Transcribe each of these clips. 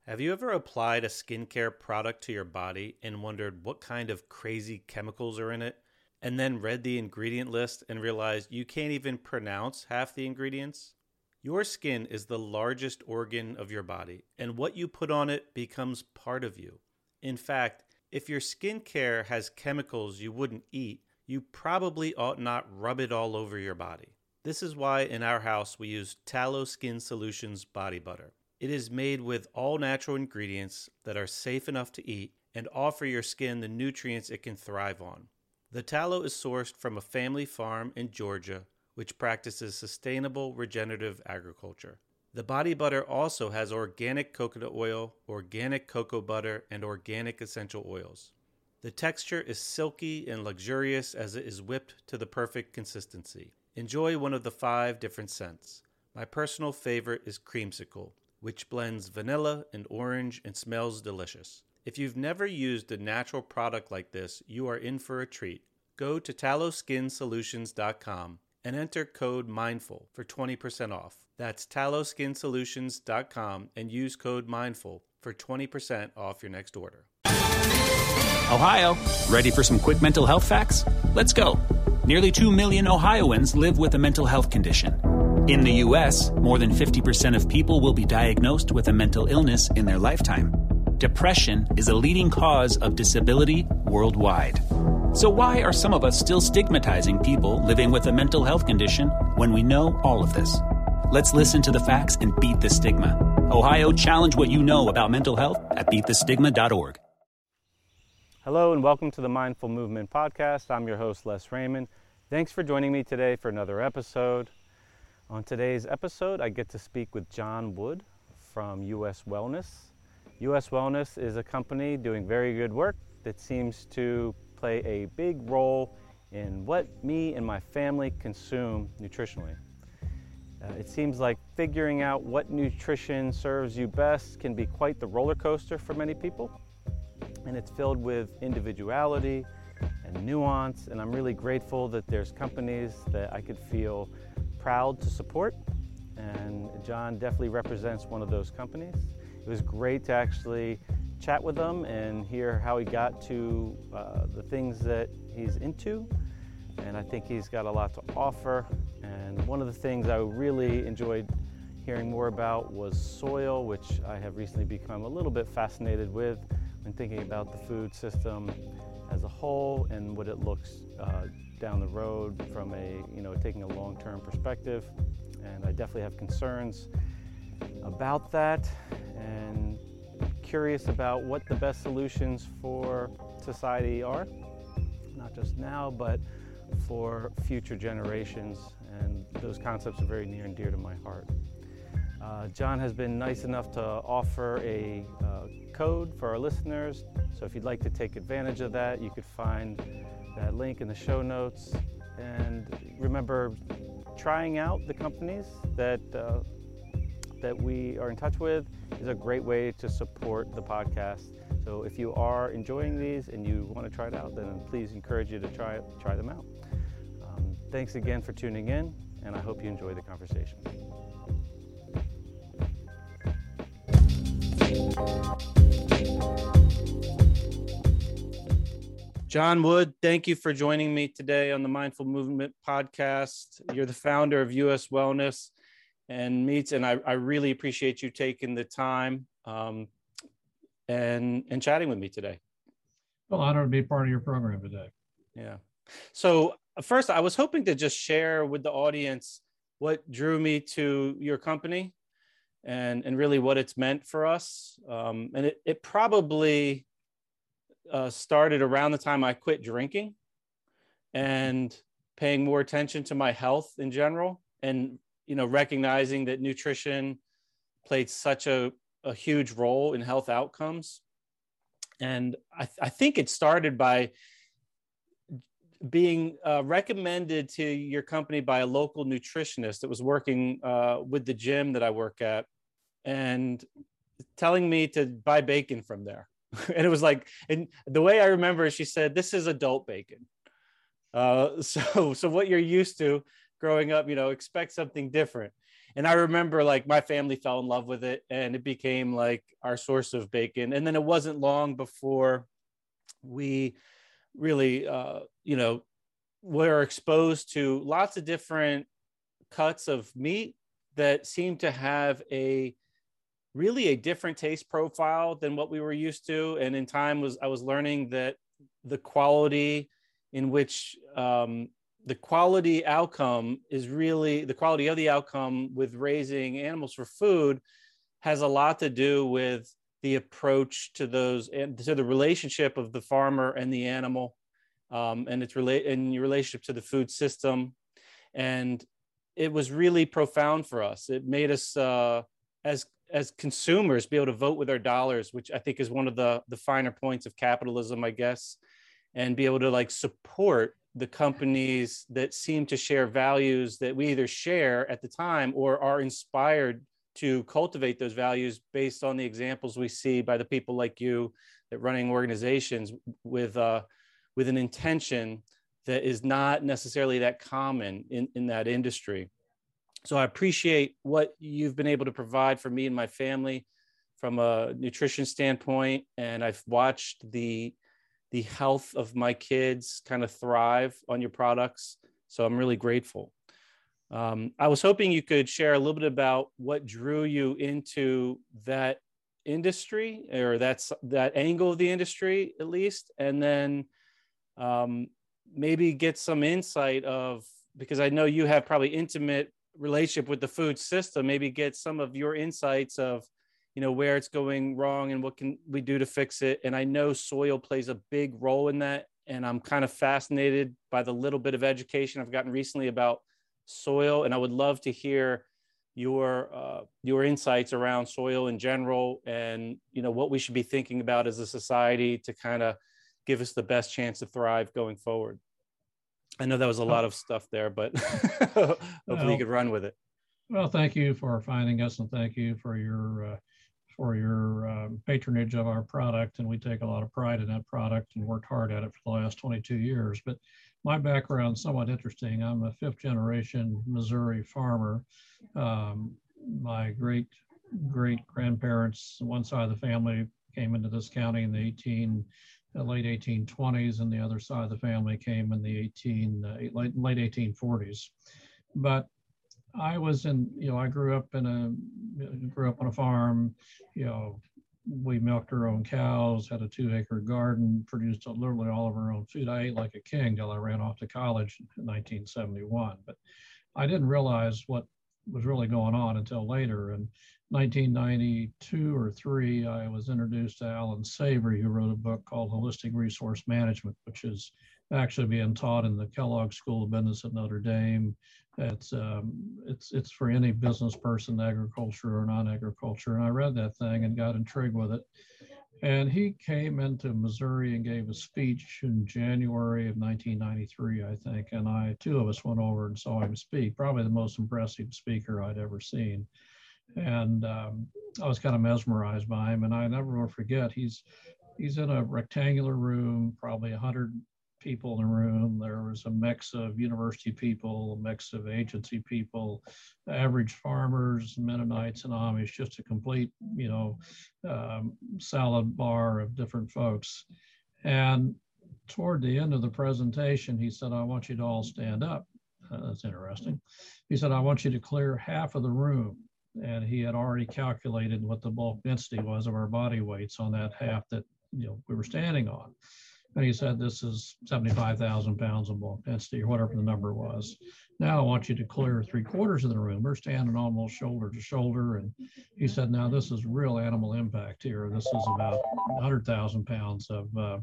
Have you ever applied a skincare product to your body and wondered what kind of crazy chemicals are in it, and then read the ingredient list and realized you can't even pronounce half the ingredients? Your skin is the largest organ of your body, and what you put on it becomes part of you. In fact, if your skincare has chemicals you wouldn't eat, you probably ought not rub it all over your body. This is why in our house we use Tallow Skin Solutions body butter. It is made with all natural ingredients that are safe enough to eat and offer your skin the nutrients it can thrive on. The tallow is sourced from a family farm in Georgia, which practices sustainable regenerative agriculture. The body butter also has organic coconut oil, organic cocoa butter, and organic essential oils. The texture is silky and luxurious as it is whipped to the perfect consistency. Enjoy one of the 5 different scents. My personal favorite is Creamsicle, which blends vanilla and orange and smells delicious. If you've never used a natural product like this, you are in for a treat. Go to tallowskinsolutions.com and enter code MINDFUL for 20% off. That's tallowskinsolutions.com and use code MINDFUL for 20% off your next order. Ohio, ready for some quick mental health facts? Let's go. Nearly 2 million Ohioans live with a mental health condition. In the U.S., more than 50% of people will be diagnosed with a mental illness in their lifetime. Depression is a leading cause of disability worldwide. So why are some of us still stigmatizing people living with a mental health condition when we know all of this? Let's listen to the facts and beat the stigma. Ohio, challenge what you know about mental health at beatthestigma.org. Hello and welcome to the Mindful Movement Podcast. I'm your host, Les Raymond. Thanks for joining me today for another episode. On today's episode, I get to speak with John Wood from US Wellness. US Wellness is a company doing very good work that seems to play a big role in what me and my family consume nutritionally. It seems like figuring out what nutrition serves you best can be quite the roller coaster for many people. And it's filled with individuality and nuance, and I'm really grateful that there's companies that I could feel proud to support, and John definitely represents one of those companies. It was great to actually chat with him and hear how he got to the things that he's into, and I think he's got a lot to offer. And one of the things I really enjoyed hearing more about was soil, which I have recently become a little bit fascinated with when thinking about the food system as a whole and what it looks down the road from taking a long-term perspective. And I definitely have concerns about that and curious about what the best solutions for society are, not just now, but for future generations. And those concepts are very near and dear to my heart. John has been nice enough to offer a code for our listeners. So if you'd like to take advantage of that, you could find that link in the show notes. And remember, trying out the companies that we are in touch with is a great way to support the podcast. So if you are enjoying these and you want to try it out, then please encourage you to try them out. Thanks again for tuning in, and I hope you enjoy the conversation. John Wood, thank you for joining me today on the Mindful Movement Podcast. You're the founder of US Wellness and Meats, and I really appreciate you taking the time and chatting with me today. Well, honored to be part of your program today. Yeah. So first, I was hoping to just share with the audience what drew me to your company and really what it's meant for us. And it probably started around the time I quit drinking and paying more attention to my health in general, and recognizing that nutrition played such a huge role in health outcomes. And I think it started by being recommended to your company by a local nutritionist that was working with the gym that I work at, and telling me to buy bacon from there. And it was like, and the way I remember it, she said, "This is adult bacon." So what you're used to growing up, expect something different. And I remember like my family fell in love with it, and it became like our source of bacon. And then it wasn't long before we really, were exposed to lots of different cuts of meat that seemed to have really a different taste profile than what we were used to. And in time I was learning that the quality in which the quality outcome is really the quality of the outcome with raising animals for food has a lot to do with the approach to those and to the relationship of the farmer and the animal, and its in your relationship to the food system. And it was really profound for us. It made us as consumers be able to vote with our dollars, which I think is one of the finer points of capitalism, I guess, and be able to like support the companies that seem to share values that we either share at the time or are inspired to cultivate those values based on the examples we see by the people like you that running organizations with an intention that is not necessarily that common in that industry. So I appreciate what you've been able to provide for me and my family from a nutrition standpoint. And I've watched the health of my kids kind of thrive on your products. So I'm really grateful. I was hoping you could share a little bit about what drew you into that industry, or that angle of the industry at least, and then maybe get some insight of, because I know you have probably intimate relationship with the food system, maybe get some of your insights of, where it's going wrong and what can we do to fix it. And I know soil plays a big role in that. And I'm kind of fascinated by the little bit of education I've gotten recently about soil. And I would love to hear your insights around soil in general, and, what we should be thinking about as a society to kind of give us the best chance to thrive going forward. I know that was a lot of stuff there, but hopefully you could run with it. Well, thank you for finding us, and thank you for your patronage of our product. And we take a lot of pride in that product and worked hard at it for the last 22 years. But my background is somewhat interesting. I'm a fifth generation Missouri farmer. My great grandparents, one side of the family, came into this county in the late 1820s, and the other side of the family came in the late 1840s. But I was I grew up on a farm. We milked our own cows, had a 2-acre garden, produced literally all of our own food. I ate like a king till I ran off to college in 1971. But I didn't realize what was really going on until later. In 1992 or 3, I was introduced to Alan Savory, who wrote a book called Holistic Resource Management, which is actually being taught in the Kellogg School of Business at Notre Dame. It's for any business person, agriculture or non-agriculture. And I read that thing and got intrigued with it. And he came into Missouri and gave a speech in January of 1993, I think. And two of us went over and saw him speak, probably the most impressive speaker I'd ever seen. And I was kind of mesmerized by him. And I never will forget, he's in a rectangular room, probably 100 people in the room. There was a mix of university people, a mix of agency people, average farmers, Mennonites and Amish, just a complete, salad bar of different folks. And toward the end of the presentation, he said, I want you to all stand up. That's interesting. He said, I want you to clear half of the room. And he had already calculated what the bulk density was of our body weights on that half that we were standing on. And he said, this is 75,000 pounds of bulk density, or whatever the number was. Now I want you to clear 3/4 of the room. We're standing almost shoulder to shoulder. And he said, now this is real animal impact here. This is about 100,000 pounds of bulk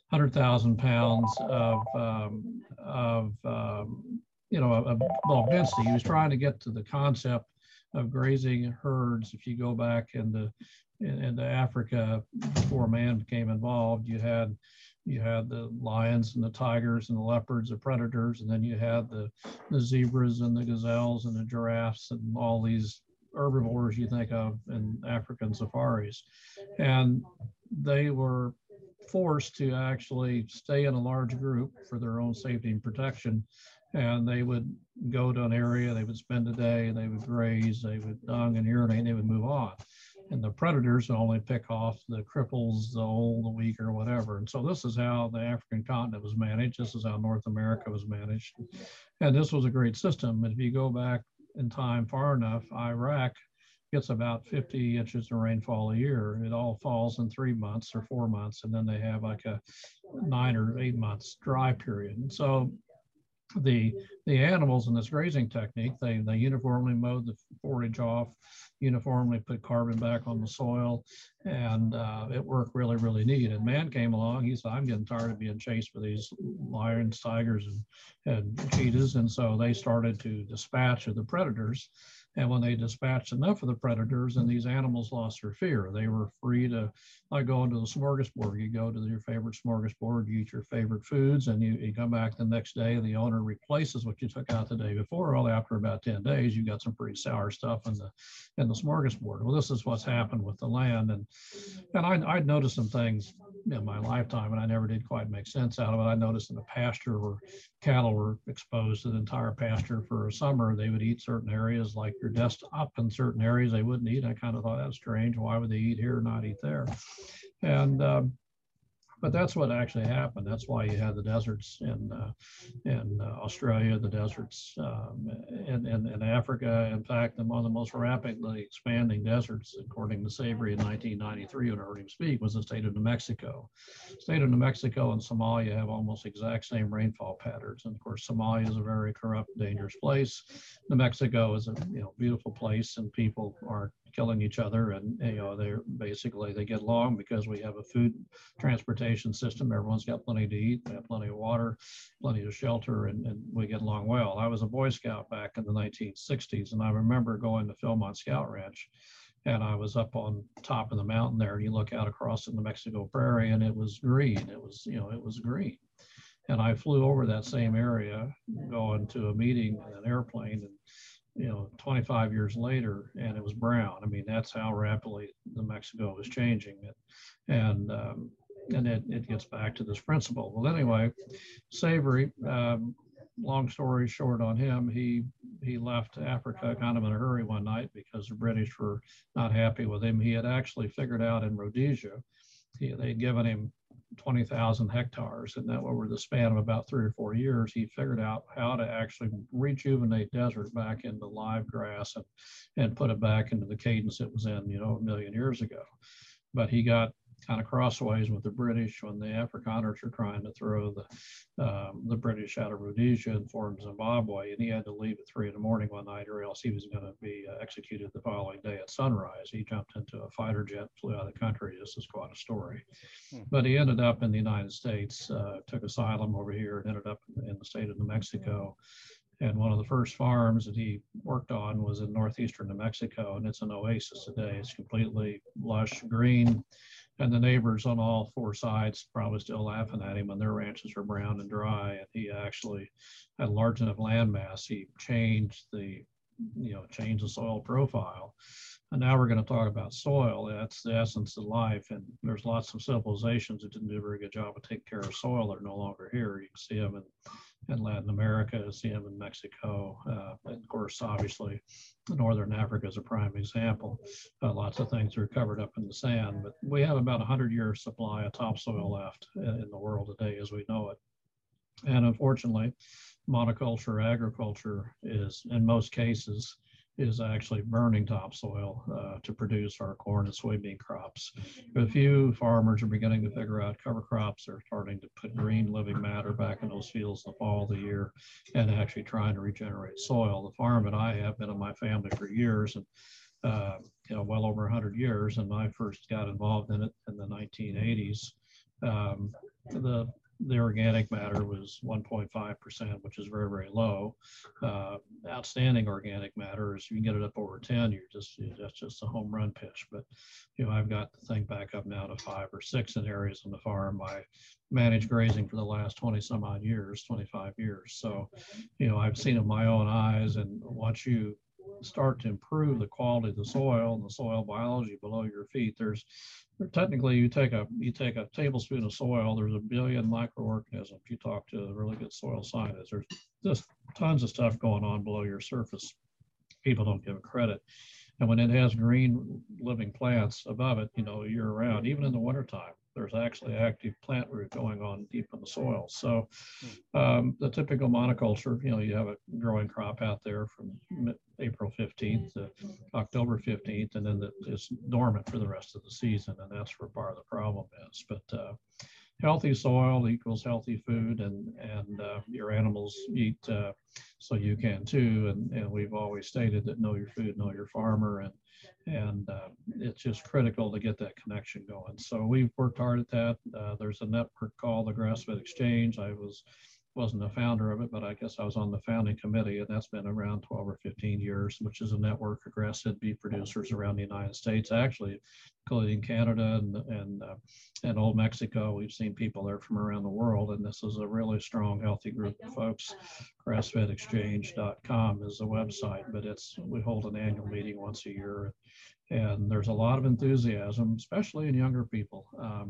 density. He was trying to get to the concept of grazing herds. If you go back into Africa before man became involved, you had the lions and the tigers and the leopards, the predators, and then you had the zebras and the gazelles and the giraffes and all these herbivores you think of in African safaris. And they were forced to actually stay in a large group for their own safety and protection. and they would go to an area, they would spend a day, they would graze, they would dung and urinate, and they would move on. And the predators would only pick off the cripples, the old, the weak, or whatever. And so this is how the African continent was managed. This is how North America was managed. And this was a great system. And if you go back in time far enough, Iraq gets about 50 inches of rainfall a year. It all falls in 3 months or 4 months, and then they have like a 9 or 8 months dry period. And so the animals in this grazing technique, they uniformly mowed the forage off, uniformly put carbon back on the soil, and it worked really, really neat. And man came along, he said, I'm getting tired of being chased by these lions, tigers, and cheetahs. And so they started to dispatch the predators. And when they dispatched enough of the predators, and these animals lost their fear, they were free to, like going to the smorgasbord. You go to your favorite smorgasbord, you eat your favorite foods, and you come back the next day, and the owner replaces what you took out the day before. Well, after about 10 days, you got some pretty sour stuff in the smorgasbord. Well, this is what's happened with the land. And I'd noticed some things in my lifetime, and I never did quite make sense out of it. I noticed in a pasture where cattle were exposed to the entire pasture for a summer, they would eat certain areas, like your desk up in certain areas they wouldn't eat. I kind of thought that's strange. Why would they eat here, not eat there? And but that's what actually happened. That's why you had the deserts in Australia, the deserts in Africa. In fact, one of the most rapidly expanding deserts, according to Savory in 1993, when I heard him speak, was the state of New Mexico. State of New Mexico and Somalia have almost exact same rainfall patterns. And of course, Somalia is a very corrupt, dangerous place. New Mexico is a beautiful place, and people aren't killing each other, and they're basically, they get along because we have a food transportation system. Everyone's got plenty to eat, they have plenty of water, plenty of shelter, and we get along well. I was a Boy Scout back in the 1960s, and I remember going to Philmont Scout Ranch, and I was up on top of the mountain there, and you look out across the New Mexico prairie, and it was green. It was green. And I flew over that same area, going to a meeting in an airplane, and 25 years later, and it was brown. I mean, that's how rapidly New Mexico was changing it. And it gets back to this principle. Well, anyway, Savory, long story short on him, he left Africa kind of in a hurry one night because the British were not happy with him. He had actually figured out in Rhodesia, they'd given him 20,000 hectares, and that over the span of about 3 or 4 years, he figured out how to actually rejuvenate desert back into live grass and put it back into the cadence it was in, a million years ago. But he got kind of crossways with the British when the Afrikaners were trying to throw the British out of Rhodesia and form Zimbabwe, and he had to leave at 3 in the morning one night, or else he was going to be executed the following day at sunrise. He jumped into a fighter jet, flew out of the country. This is quite a story. But he ended up in the United States, took asylum over here, and ended up in the state of New Mexico. And one of the first farms that he worked on was in northeastern New Mexico, and it's an oasis today. It's completely lush green. And the neighbors on all 4 sides probably still laughing at him when their ranches are brown and dry. And he actually had a large enough land mass. He changed the soil profile. And now we're going to talk about soil. That's the essence of life. And there's lots of civilizations that didn't do a very good job of taking care of soil that are no longer here. You can see them in Latin America, see them in Mexico. And of course, obviously, Northern Africa is a prime example. Lots of things are covered up in the sand, but we have about 100-year supply of topsoil left in the world today as we know it. And unfortunately, monoculture agriculture is, in most cases, is actually burning topsoil to produce our corn and soybean crops. A few farmers are beginning to figure out cover crops. They're starting to put green living matter back in those fields in the fall of the year and actually trying to regenerate soil. The farm that I have been in my family for years, and well over 100 years, and I first got involved in it in the 1980s. The organic matter was 1.5%, which is very, very low. Outstanding organic matter is you can get it up over 10, that's just a home run pitch. But I've got the thing back up now to 5 or 6 in areas on the farm. I managed grazing for the last 20 some odd years, 25 years. So, I've seen it with my own eyes, and once you start to improve the quality of the soil and the soil biology below your feet. Technically, you take a tablespoon of soil, there's a billion microorganisms. You talk to a really good soil scientist, there's just tons of stuff going on below your surface. People don't give it credit. And when it has green living plants above it, year round, even in the wintertime, there's actually active plant root going on deep in the soil. So the typical monoculture, you have a growing crop out there from April 15th to October 15th, and then it's dormant for the rest of the season. And that's where part of the problem is. But healthy soil equals healthy food, and your animals eat, so you can too. And we've always stated that know your food, know your farmer, and it's just critical to get that connection going. So we've worked hard at that. There's a network called the Grass-Fed Exchange. I wasn't a founder of it, but I guess I was on the founding committee, and that's been around 12 or 15 years, which is a network of grass-fed beef producers around the United States, actually, including Canada and Old Mexico. We've seen people there from around the world, and this is a really strong, healthy group of folks. Grassfedexchange.com is the website, but we hold an annual meeting once a year, and there's a lot of enthusiasm, especially in younger people.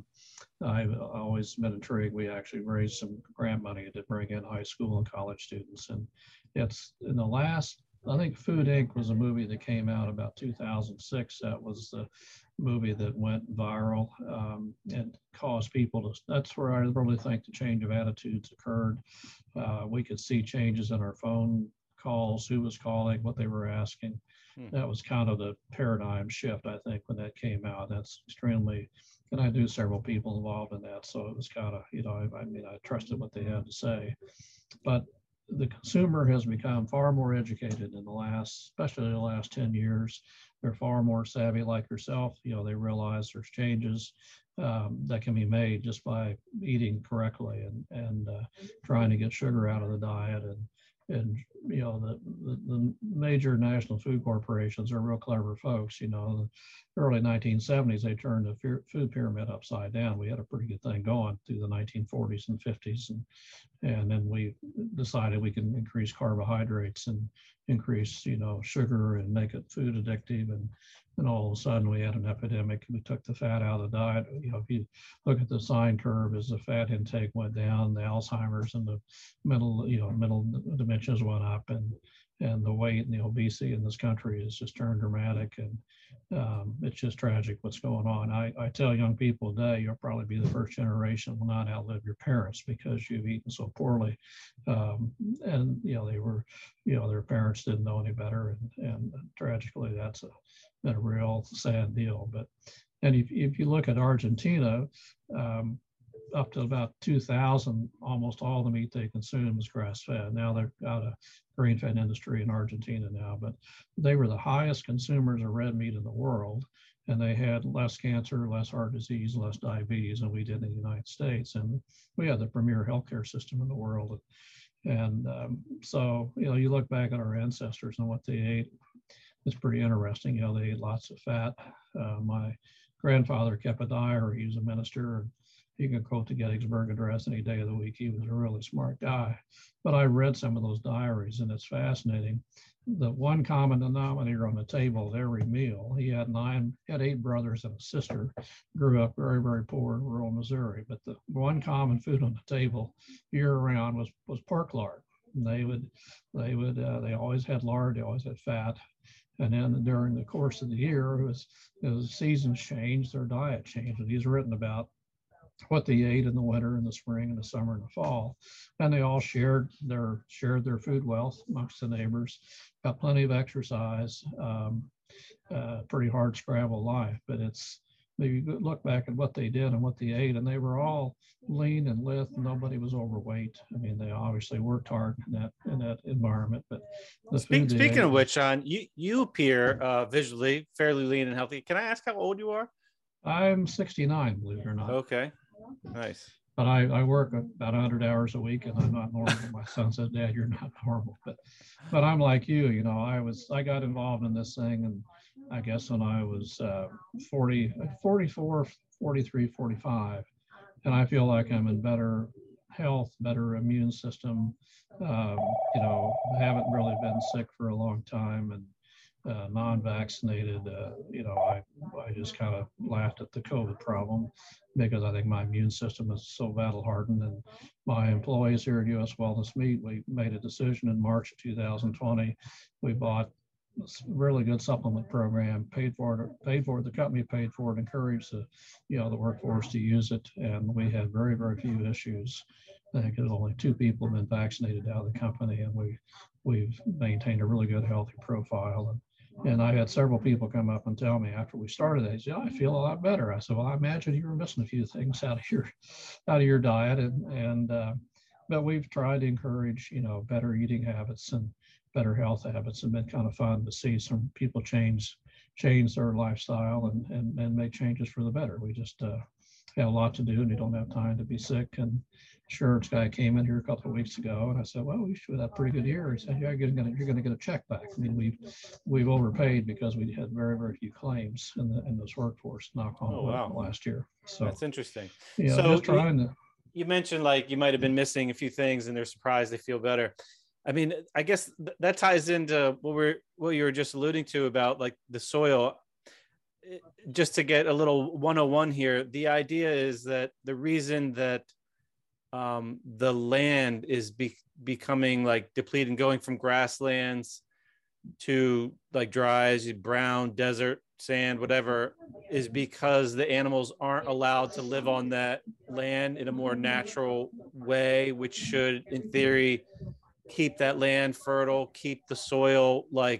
I've always been intrigued. We actually raised some grant money to bring in high school and college students. And it's in the last, I think Food Inc. was a movie that came out about 2006. That was the movie that went viral and caused people to, that's where I really think the change of attitudes occurred. We could see changes in our phone calls, who was calling, what they were asking. That was kind of the paradigm shift, I think, when that came out. That's extremely, and I knew several people involved in that. So it was kind of, I trusted what they had to say. But the consumer has become far more educated in especially the last 10 years. They're far more savvy like yourself. They realize there's changes that can be made just by eating correctly and trying to get sugar out of the diet. And the major national food corporations are real clever folks. The early 1970s, they turned the food pyramid upside down. We had a pretty good thing going through the 1940s and 50s. And then we decided we can increase carbohydrates and increase, sugar and make it food addictive. And all of a sudden we had an epidemic. We took the fat out of the diet. If you look at the sine curve, as the fat intake went down, the Alzheimer's and the mental dimensions went up, and the weight and the obesity in this country has just turned dramatic. And it's just tragic what's going on. I tell young people today, you'll probably be the first generation that will not outlive your parents because you've eaten so poorly. And they were, their parents didn't know any better. And tragically, that's been a real sad deal. And if you look at Argentina, up to about 2000, almost all the meat they consume is grass-fed. Now they've got a grain-fed industry in Argentina now, but they were the highest consumers of red meat in the world, and they had less cancer, less heart disease, less diabetes than we did in the United States. And we had the premier healthcare system in the world. And so, you look back at our ancestors and what they ate, it's pretty interesting. They ate lots of fat. My grandfather kept a diary. He was a minister, and he could quote the Gettysburg Address any day of the week. He was a really smart guy. But I read some of those diaries, and it's fascinating. The one common denominator on the table at every meal, he had 8 brothers and a sister, grew up very, very poor in rural Missouri. But the one common food on the table year round was pork lard. And they always had lard, they always had fat. And then during the course of the year, as the seasons changed, their diet changed. And he's written about what they ate in the winter and the spring and the summer and the fall. And they all shared their food wealth amongst the neighbors, got plenty of exercise, pretty hard scrabble life. But you look back at what they did and what they ate, and they were all lean and lithe. Nobody was overweight. I mean, they obviously worked hard in that environment. But speaking of which, John, you appear visually fairly lean and healthy. Can I ask how old you are? I'm 69, believe it or not. Okay, nice. But I work about 100 hours a week, and I'm not normal. My son said, "Dad, you're not normal." But I'm like you. I got involved in this thing, and I guess when I was 44, 43, 45, and I feel like I'm in better health, better immune system. I haven't really been sick for a long time, non-vaccinated, I just kind of laughed at the COVID problem because I think my immune system is so battle hardened. And my employees here at US Wellness Meat, we made a decision in March of 2020. We bought a really good supplement program, paid for it, the company paid for it, encouraged the workforce to use it. And we had very, very few issues. I think there's only 2 people been vaccinated out of the company, and we've maintained a really good, healthy profile. And I had several people come up and tell me after we started, they said, "I feel a lot better." I said, "Well, I imagine you were missing a few things out of your diet." But we've tried to encourage, better eating habits and better health habits. And been kind of fun to see some people change their lifestyle and make changes for the better. We just have a lot to do, and you don't have time to be sick. And insurance guy came in here a couple of weeks ago, and I said, "Well, we should have had a pretty good year." He said, "Yeah, you're going to get a check back." I mean, we've overpaid because we had very, very few claims in this workforce, knock on wood, last year. So that's interesting. So just trying to. You mentioned like you might have been missing a few things, and they're surprised they feel better. I mean, I guess that ties into what you were just alluding to about like the soil. Just to get a little 101 here, the idea is that the reason that the land is becoming like depleted, going from grasslands to like dry, brown, desert, sand, whatever, is because the animals aren't allowed to live on that land in a more natural way, which should, in theory, keep that land fertile, keep the soil like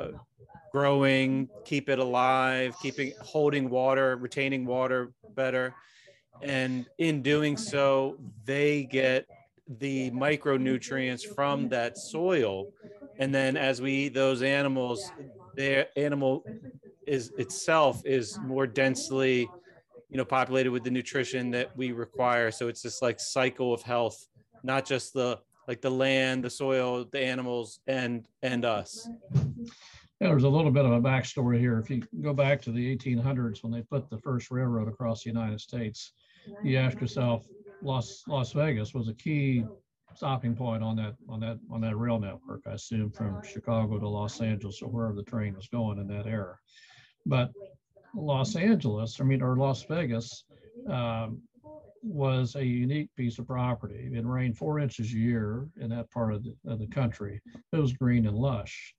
growing, keep it alive, holding water, retaining water better. And in doing so, they get the micronutrients from that soil. And then as we eat those animals, their animal itself is more densely, populated with the nutrition that we require. So it's this like cycle of health, not just the land, the soil, the animals, and us. Yeah, there's a little bit of a backstory here. If you go back to the 1800s when they put the first railroad across the United States, you ask yourself, Las Vegas was a key stopping point on that rail network, I assume from Chicago to Los Angeles or wherever the train was going in that era. But Las Vegas was a unique piece of property. It rained 4 inches a year in that part of the country. It was green and lush.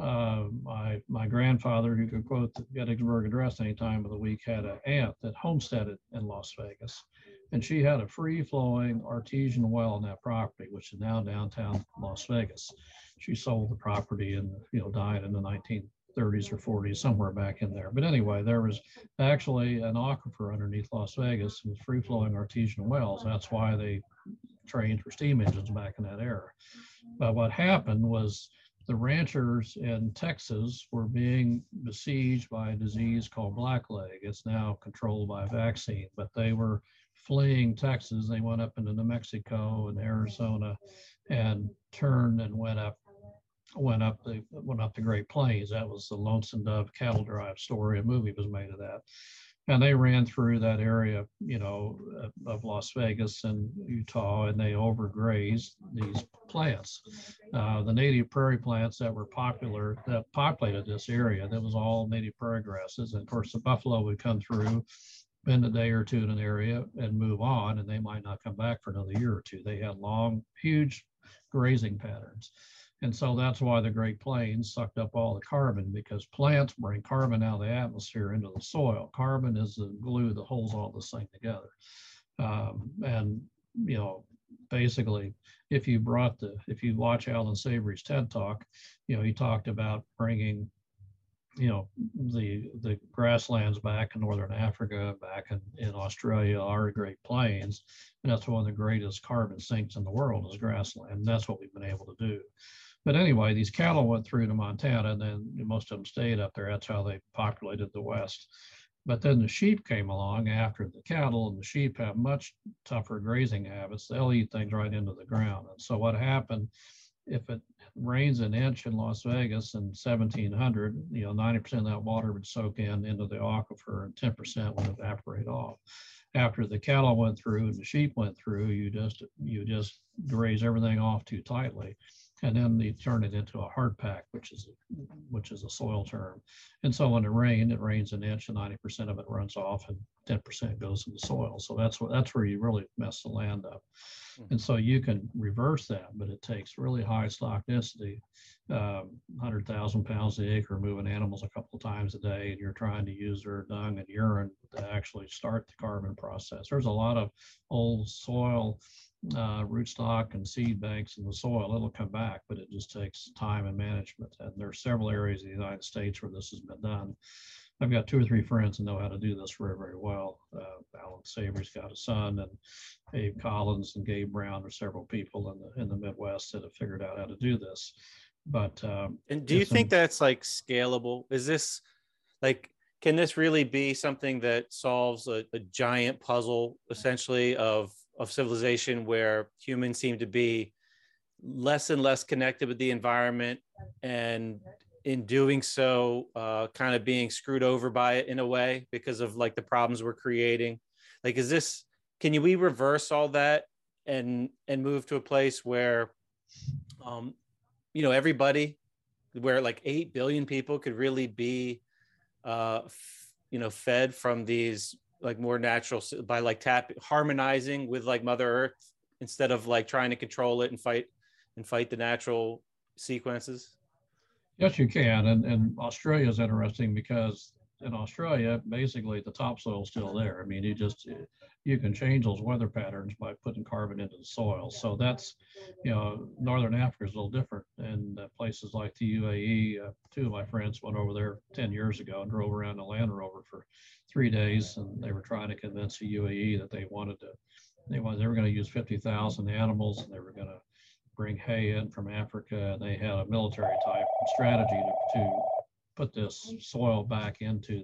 My grandfather, who could quote the Gettysburg Address any time of the week, had an aunt that homesteaded in Las Vegas, and she had a free-flowing artesian well on that property, which is now downtown Las Vegas. She sold the property and died in the 1930s or 40s, somewhere back in there. But anyway, there was actually an aquifer underneath Las Vegas with free-flowing artesian wells. That's why they trained for steam engines back in that era. But what happened was the ranchers in Texas were being besieged by a disease called blackleg. It's now controlled by a vaccine, but they were fleeing Texas. They went up into New Mexico and Arizona and turned and went up the Great Plains. That was the Lonesome Dove cattle drive story. A movie was made of that. And they ran through that area, of Las Vegas and Utah, and they overgrazed these plants. The native prairie plants that were popular, that populated this area, that was all native prairie grasses. And of course, the buffalo would come through, spend a day or two in an area and move on, and they might not come back for another year or two. They had long, huge grazing patterns. And so that's why the Great Plains sucked up all the carbon, because plants bring carbon out of the atmosphere into the soil. Carbon is the glue that holds all this thing together. Basically, if you watch Alan Savory's TED Talk, he talked about bringing, the grasslands back in Northern Africa, back in Australia, our Great Plains. And that's one of the greatest carbon sinks in the world is grassland. And that's what we've been able to do. But anyway, these cattle went through to Montana, and then most of them stayed up there. That's how they populated the West. But then the sheep came along after the cattle, and the sheep have much tougher grazing habits. They'll eat things right into the ground. And so what happened, if it rains an inch in Las Vegas in 1700, 90% of that water would soak into the aquifer, and 10% would evaporate off. After the cattle went through and the sheep went through, you just graze everything off too tightly. and then you turn it into a hard pack, which is a soil term. And so when it rains an inch, and 90% of it runs off, and 10% goes in the soil. So that's where you really mess the land up. And so you can reverse that, but it takes really high stock density, 100,000 pounds an acre, moving animals a couple of times a day, and you're trying to use their dung and urine to actually start the carbon process. There's a lot of old soil rootstock and seed banks in the soil. It'll come back, but it just takes time and management. And there are several areas in the United States where this has been done. I've got 2 or 3 friends that know how to do this very, very well. Alan Savory's got a son, and Abe Collins and Gabe Brown are several people in the Midwest that have figured out how to do this. But and do you think that's like scalable? Is this like, can this really be something that solves a giant puzzle essentially of civilization, where humans seem to be less and less connected with the environment, and in doing so, kind of being screwed over by it in a way because of like the problems we're creating? Like, can we reverse all that and move to a place where, everybody, where like 8 billion people could really be, fed from these like more natural, by like harmonizing with like Mother Earth, instead of like trying to control it and fight the natural sequences? Yes, you can. And Australia is interesting because in Australia, basically the topsoil is still there. I mean, you can change those weather patterns by putting carbon into the soil. So that's, Northern Africa is a little different. And places like the UAE, 2 of my friends went over there 10 years ago and drove around a Land Rover for 3 days. And they were trying to convince the UAE that they were going to use 50,000 animals, and they were going to bring hay in from Africa, and they had a military type strategy to put this soil back into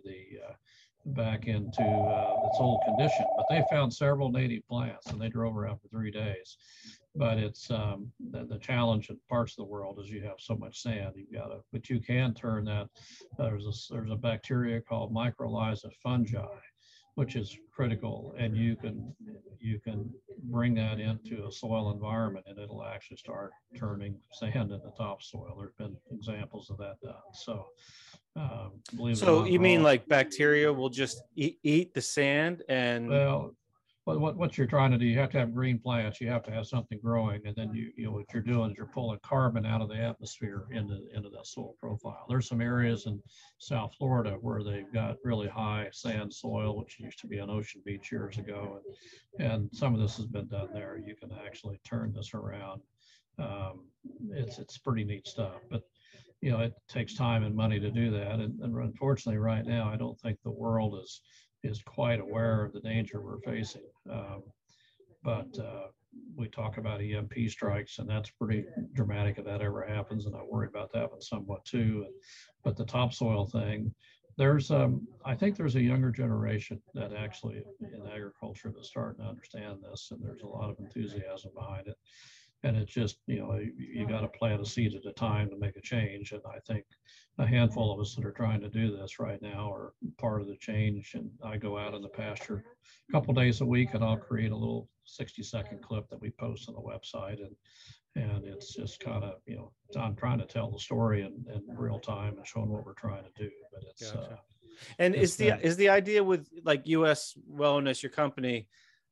its old condition. But they found several native plants, and they drove around for 3 days. But it's the challenge in parts of the world is you have so much sand. But you can turn that. There's a bacteria called mycorrhiza fungi, which is critical, and you can bring that into a soil environment, and it'll actually start turning sand in the topsoil. There's been examples of that done. So, so you mean like bacteria will just eat the sand? And well, what you're trying to do, you have to have green plants, you have to have something growing, and then what you're doing is you're pulling carbon out of the atmosphere into that soil profile. There's some areas in South Florida where they've got really high sand soil, which used to be an ocean beach years ago, and some of this has been done there. You can actually turn this around. It's pretty neat stuff, but it takes time and money to do that, and unfortunately right now I don't think the world is quite aware of the danger we're facing. But we talk about EMP strikes, and that's pretty dramatic if that ever happens, and I worry about that one somewhat too. But the topsoil thing, I think there's a younger generation that actually in agriculture that's starting to understand this, and there's a lot of enthusiasm behind it. And it's just, you got to plant a seed at a time to make a change. And I think a handful of us that are trying to do this right now are part of the change. And I go out in the pasture a couple days a week, and I'll create a little 60-second clip that we post on the website. And it's just kind of, I'm trying to tell the story in real time and showing what we're trying to do. But it's, gotcha. And is the idea with like US Wellness, your company,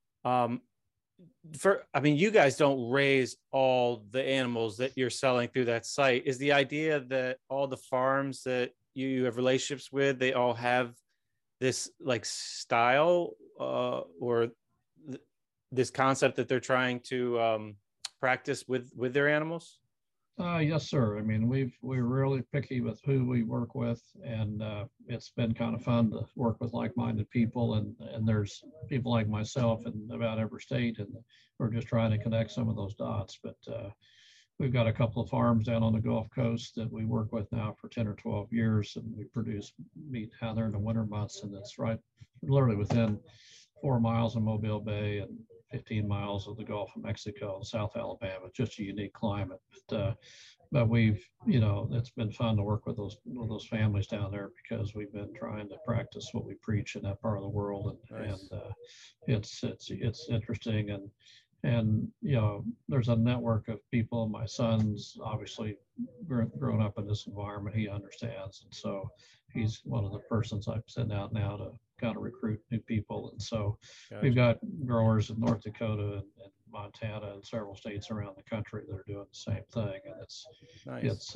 you guys don't raise all the animals that you're selling through that site. Is the idea that all the farms that you have relationships with, they all have this like style or this concept that they're trying to practice with their animals? Yes, sir. I mean, we're really picky with who we work with, and it's been kind of fun to work with like-minded people. And there's people like myself in about every state, and we're just trying to connect some of those dots. But we've got a couple of farms down on the Gulf Coast that we work with now for 10 or 12 years, and we produce meat down there in the winter months, and it's literally within 4 miles of Mobile Bay and 15 miles of the Gulf of Mexico and South Alabama. Just a unique climate. But we've, it's been fun to work with those families down there, because we've been trying to practice what we preach in that part of the world. And, nice. and it's interesting. And, there's a network of people. My son's obviously grown up in this environment. He understands. And so he's one of the persons I'm sending out now to kind of recruit new people. And so we've got growers in North Dakota and Montana and several states around the country that are doing the same thing. And it's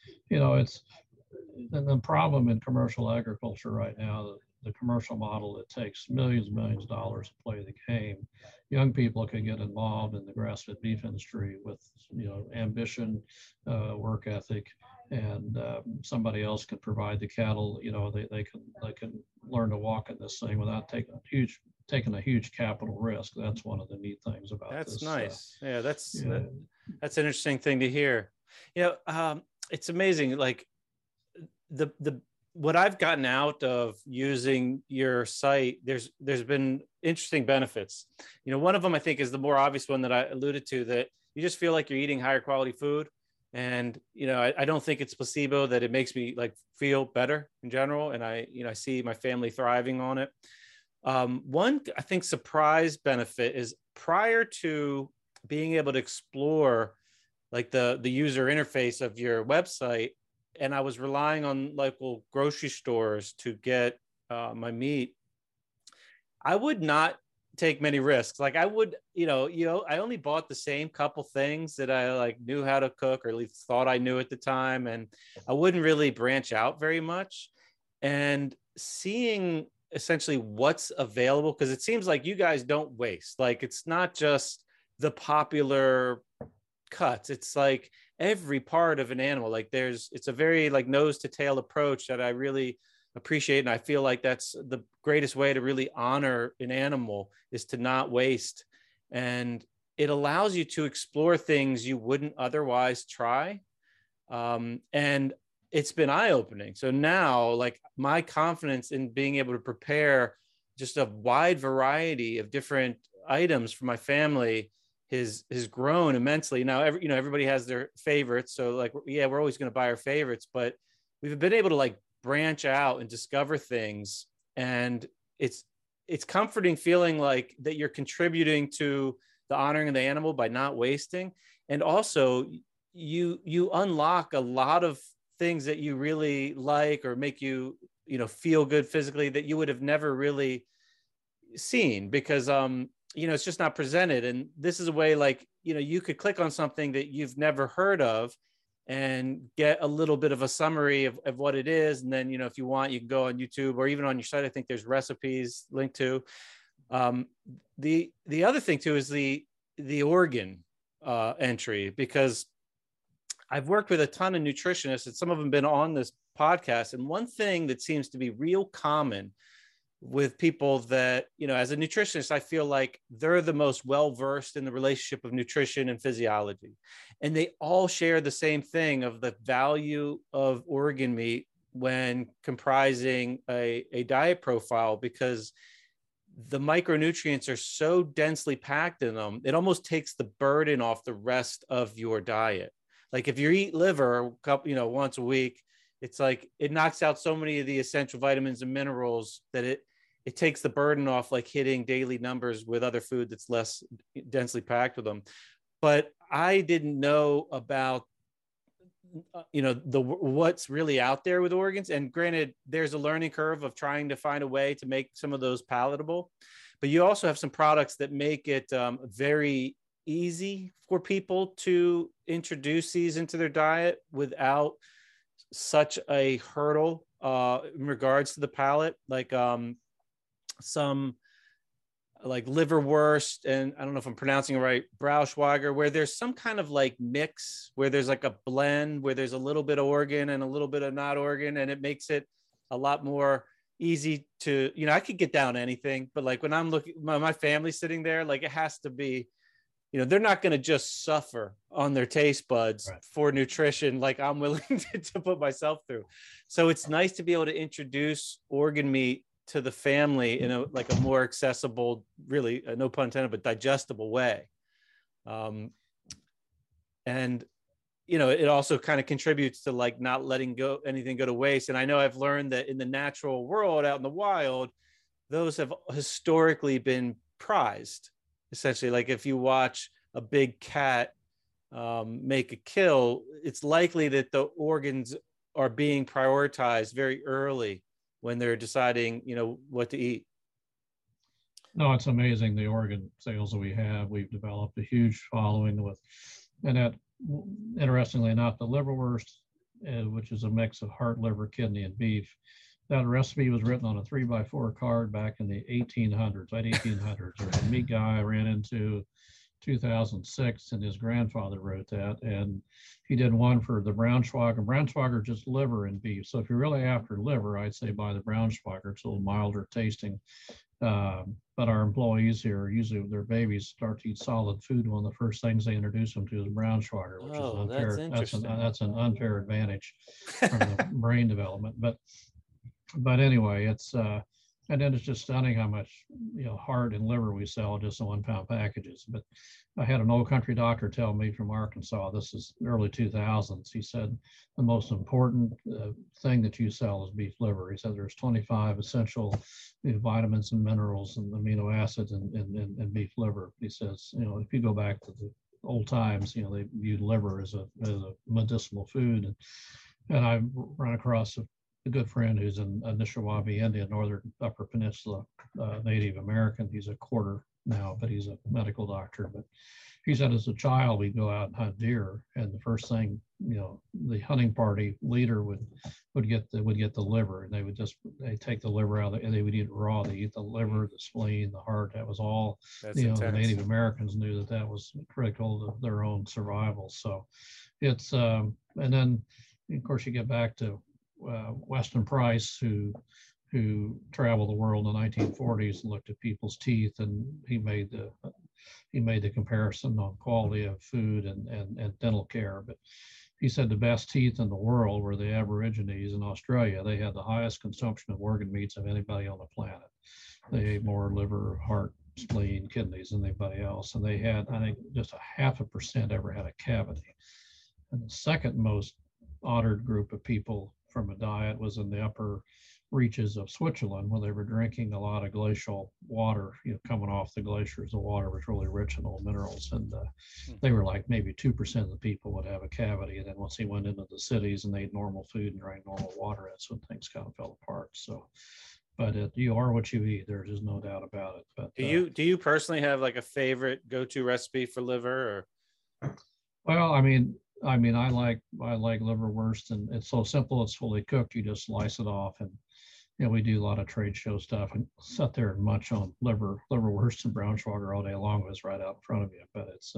and the problem in commercial agriculture right now, the commercial model, it takes millions and millions of dollars to play the game. Young people can get involved in the grass-fed beef industry with, ambition, work ethic, and somebody else can provide the cattle. They can learn to walk in this thing without taking a huge capital risk. That's one of the neat things about this. That's nice. That's an interesting thing to hear. It's amazing. Like the what I've gotten out of using your site, there's been interesting benefits. One of them I think is the more obvious one that I alluded to, that you just feel like you're eating higher quality food. And, I don't think it's placebo, that it makes me like feel better in general. And I see my family thriving on it. One, I think, surprise benefit is prior to being able to explore like the user interface of your website, and I was relying on local grocery stores to get my meat, I would not take many risks. Like I would, I only bought the same couple things that I like knew how to cook, or at least thought I knew at the time. And I wouldn't really branch out very much. And seeing essentially what's available, because it seems like you guys don't waste. Like it's not just the popular cuts. It's like every part of an animal. Like it's a very like nose to tail approach that I really appreciate. And I feel like that's the greatest way to really honor an animal, is to not waste. And it allows you to explore things you wouldn't otherwise try. And it's been eye-opening. So now, like, my confidence in being able to prepare just a wide variety of different items for my family has grown immensely. Now, everybody has their favorites. So like, we're always going to buy our favorites, but we've been able to like branch out and discover things. And it's comforting feeling like that you're contributing to the honoring of the animal by not wasting. And also you unlock a lot of things that you really like, or make you, feel good physically, that you would have never really seen, because, it's just not presented. And this is a way, like, you could click on something that you've never heard of and get a little bit of a summary of what it is. And then, if you want, you can go on YouTube, or even on your site, I think there's recipes linked to. The other thing too is the organ entry, because I've worked with a ton of nutritionists, and some of them have been on this podcast. And one thing that seems to be real common with people that, as a nutritionist, I feel like they're the most well-versed in the relationship of nutrition and physiology. And they all share the same thing of the value of organ meat when comprising a diet profile, because the micronutrients are so densely packed in them, it almost takes the burden off the rest of your diet. Like if you eat liver, once a week, it's like it knocks out so many of the essential vitamins and minerals that it takes the burden off, like hitting daily numbers with other food that's less densely packed with them. But I didn't know about, what's really out there with organs. And granted, there's a learning curve of trying to find a way to make some of those palatable. But you also have some products that make it very easy for people to introduce these into their diet without such a hurdle in regards to the palate, like some like liverwurst, and I don't know if I'm pronouncing it right, Braunschweiger, where there's some kind of like mix, where there's like a blend, where there's a little bit of organ and a little bit of not organ, and it makes it a lot more easy to, I could get down anything, but like when I'm looking, my family's sitting there, like it has to be, they're not going to just suffer on their taste buds for nutrition like I'm willing to put myself through. So it's nice to be able to introduce organ meat to the family in a more accessible, really, no pun intended, but digestible way. And, it also kind of contributes to like not letting anything go to waste. And I know I've learned that in the natural world, out in the wild, those have historically been prized. essentially. Like if you watch a big cat make a kill, it's likely that the organs are being prioritized very early when they're deciding, what to eat. No, it's amazing the organ sales that we have. We've developed a huge following with, and that, interestingly enough, the liverwurst, which is a mix of heart, liver, kidney, and beef. That recipe was written on a 3x4 card back in the 1800s, late 1800s. There's a meat guy I ran into 2006, and his grandfather wrote that, and he did one for the Braunschweiger. Braunschweiger just liver and beef. So if you're really after liver, I'd say buy the Braunschweiger. It's a little milder tasting. But our employees here, usually their babies start to eat solid food. One of the first things they introduce them to is Braunschweiger, which is unfair. That's an unfair advantage from the brain development. But anyway, it's and then it's just stunning how much heart and liver we sell just in 1 pound packages. But I had an old country doctor tell me from Arkansas, this is early 2000s. He said the most important thing that you sell is beef liver. He said there's 25 essential vitamins and minerals and amino acids in beef liver. He says, if you go back to the old times, they viewed liver as a medicinal food. And I run across a good friend who's in Anishinaabe Indian, northern Upper Peninsula, Native American. He's a quarter now, but he's a medical doctor. But he said as a child, we'd go out and hunt deer, and the first thing, the hunting party leader would get the liver, and they take the liver out, and they would eat it raw. They eat the liver, the spleen, the heart. That was all. The Native Americans knew that was critical to their own survival. So it's and then of course you get back to Weston Price, who traveled the world in the 1940s and looked at people's teeth, and he made the comparison on quality of food and dental care. But he said the best teeth in the world were the Aborigines in Australia. They had the highest consumption of organ meats of anybody on the planet. They ate more liver, heart, spleen, kidneys than anybody else, and they had, I think, just 0.5% ever had a cavity. And the second most honored group of people from a diet was in the upper reaches of Switzerland, when they were drinking a lot of glacial water, coming off the glaciers. The water was really rich in all minerals, and they were like maybe 2% of the people would have a cavity. And then once he went into the cities and ate normal food and drank normal water, that's when things kind of fell apart. So, but you are what you eat. There's just no doubt about it. But do you personally have like a favorite go-to recipe for liver? Or? Well, I mean, I like liverwurst, and it's so simple. It's fully cooked. You just slice it off, and we do a lot of trade show stuff and sit there and munch on liverwurst and Braunschweiger all day long. It's right out in front of you. But it's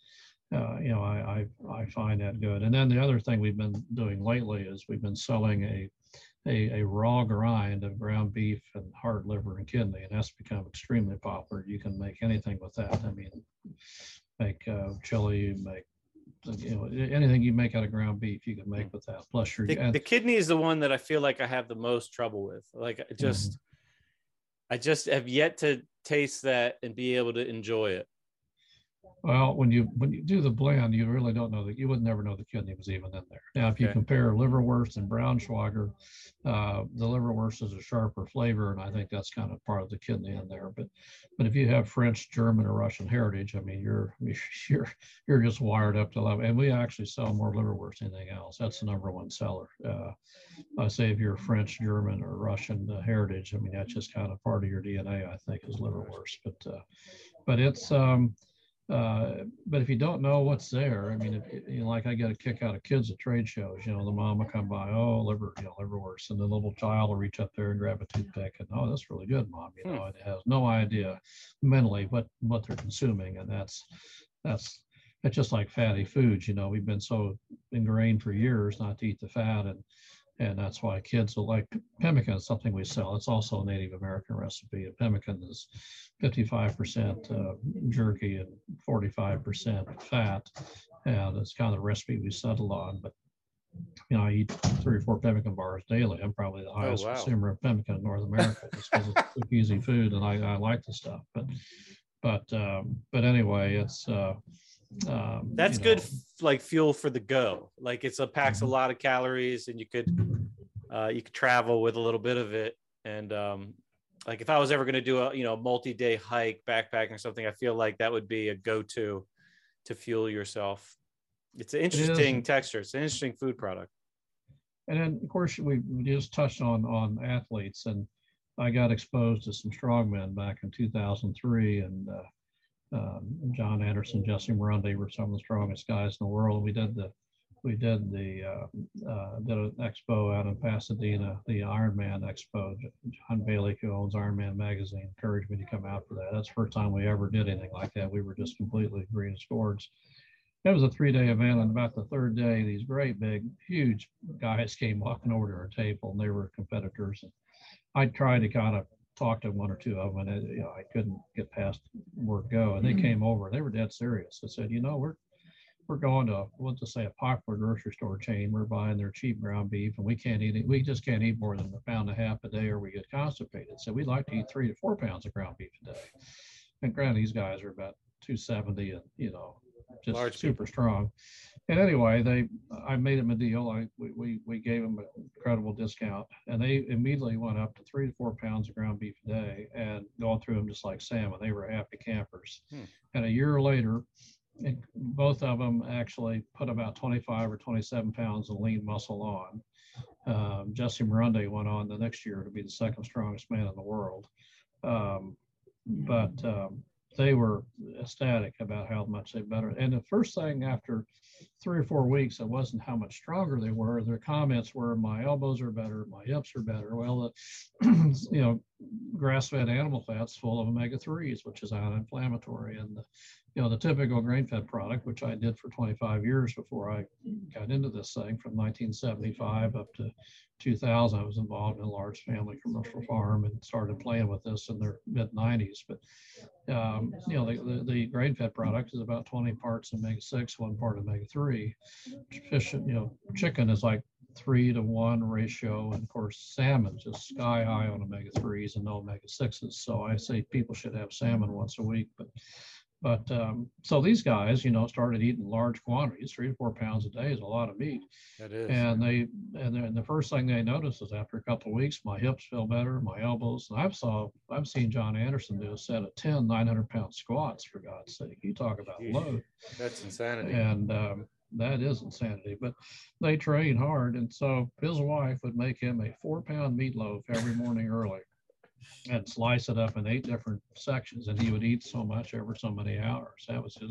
I find that good. And then the other thing we've been doing lately is we've been selling a raw grind of ground beef and heart, liver, and kidney, and that's become extremely popular. You can make anything with that. I mean, make chili, make anything you make out of ground beef, you can make with that. Plus, the kidney is the one that I feel like I have the most trouble with. Like, I just have yet to taste that and be able to enjoy it. Well, when you do the blend, you really don't know that. You would never know the kidney was even in there. Now, if you compare liverwurst and Braunschweiger, the liverwurst is a sharper flavor, and I think that's kind of part of the kidney in there. But if you have French, German, or Russian heritage, I mean, you're just wired up to love it. And we actually sell more liverwurst than anything else. That's the number one seller. I say if you're French, German, or Russian heritage, I mean, that's just kind of part of your DNA, I think, is liverwurst. But it's but if you don't know what's there, I mean, like I get a kick out of kids at trade shows, the mom will come by, liverwurst, and the little child will reach up there and grab a toothpick, and that's really good, Mom. And it has no idea mentally what they're consuming, and that's just like fatty foods. We've been so ingrained for years not to eat the fat, and that's why kids will like pemmican. Is something we sell. It's also a Native American recipe. And pemmican is 55% jerky and 45% fat, and it's kind of the recipe we settled on. But I eat 3 or 4 pemmican bars daily. I'm probably the highest consumer of pemmican in North America, just because it's quick, easy food, and I like the stuff. But anyway, it's that's good, like fuel for the go. Like it's packs a lot of calories, and you could travel with a little bit of it. And like if I was ever going to do a, multi-day hike, backpacking or something, I feel like that would be a go-to to fuel yourself. It's an interesting texture. It's an interesting food product. And then, of course, we just touched on athletes, and I got exposed to some strongmen back in 2003, and John Anderson, Jesse Morunde were some of the strongest guys in the world. We did an expo out in Pasadena, the Ironman Expo. John Bailey, who owns Ironman magazine, encouraged me to come out for that. That's the first time we ever did anything like that. We were just completely green as gourds. It was a 3-day event, and about the third day, these great big, huge guys came walking over to our table, and they were competitors. And I tried to kind of talk to one or two of them, and I couldn't get past word go. And they came over, and they were dead serious. They said, we're going to, let's just say, a popular grocery store chain. We're buying their cheap ground beef, and we can't eat it. We just can't eat more than 1.5 pounds a day, or we get constipated. So we'd like to eat 3 to 4 pounds of ground beef a day. And granted, these guys are about 270, and just large super people. Strong. And anyway, I made them a deal. We gave them an incredible discount, and they immediately went up to 3 to 4 pounds of ground beef a day, and going through them just like salmon. They were happy campers. And a year later, both of them actually put about 25 or 27 pounds of lean muscle on. Jesse Morunde went on the next year to be the second strongest man in the world. But they were ecstatic about how much they better. And the first thing after 3 or 4 weeks, it wasn't how much stronger they were. Their comments were, my elbows are better, my hips are better. Well, grass-fed animal fat's full of omega-3s, which is anti-inflammatory. And the typical grain-fed product, which I did for 25 years before I got into this thing, from 1975 up to 2000, I was involved in a large family commercial farm and started playing with this in their mid-90s. But the grain-fed product is about 20 parts omega-6, 1 part omega-3. Fish, chicken is like 3-to-1 ratio, and of course salmon just sky high on omega-3s and no omega-6s. So I say people should have salmon once a week. But so these guys, started eating large quantities. 3 to 4 pounds a day is a lot of meat. That is. And the first thing they noticed is after a couple of weeks, my hips feel better, my elbows. And I've seen John Anderson do a set of 10 900-pound squats, for God's sake. You talk about load. That's insanity. And that is insanity. But they train hard, and so his wife would make him a 4-pound meatloaf every morning early, and slice it up in 8 different sections, and he would eat so much every so many hours. That was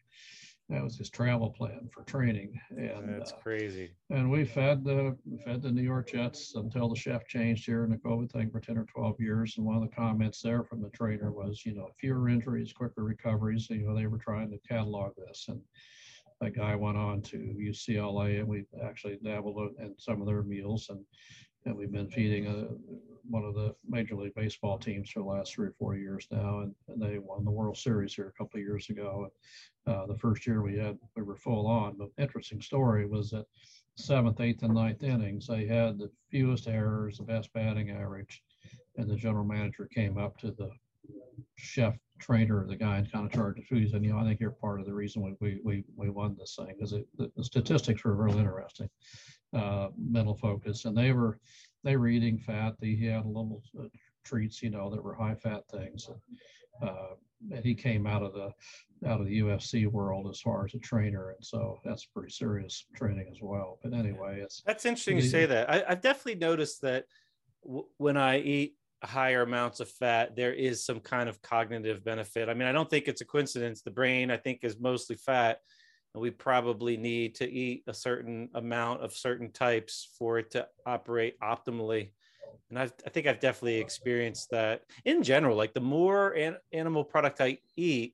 his travel plan for training. And that's crazy. And we fed the New York Jets until the chef changed here in the COVID thing for 10 or 12 years. And one of the comments there from the trainer was, fewer injuries, quicker recoveries. They were trying to catalog this. And that guy went on to UCLA, and we actually dabbled in some of their meals, and we've been feeding one of the Major League Baseball teams for the last 3 or 4 years now, and they won the World Series here a couple of years ago. And the first year we were full on. But interesting story was that 7th, 8th, and 9th innings, they had the fewest errors, the best batting average, and the general manager came up to the chef trainer, the guy in kind of charge of food. He said, I think you're part of the reason we won this thing, because the statistics were really interesting. Mental focus, and they were eating fat. He had little treats, that were high fat things, and he came out of the UFC world as far as a trainer, and so that's pretty serious training as well. But anyway, that's interesting you say that. I've definitely noticed that when I eat higher amounts of fat, there is some kind of cognitive benefit. I mean, I don't think it's a coincidence. The brain, I think, is mostly fat, and we probably need to eat a certain amount of certain types for it to operate optimally. And I think I've definitely experienced that in general. Like the more animal product I eat,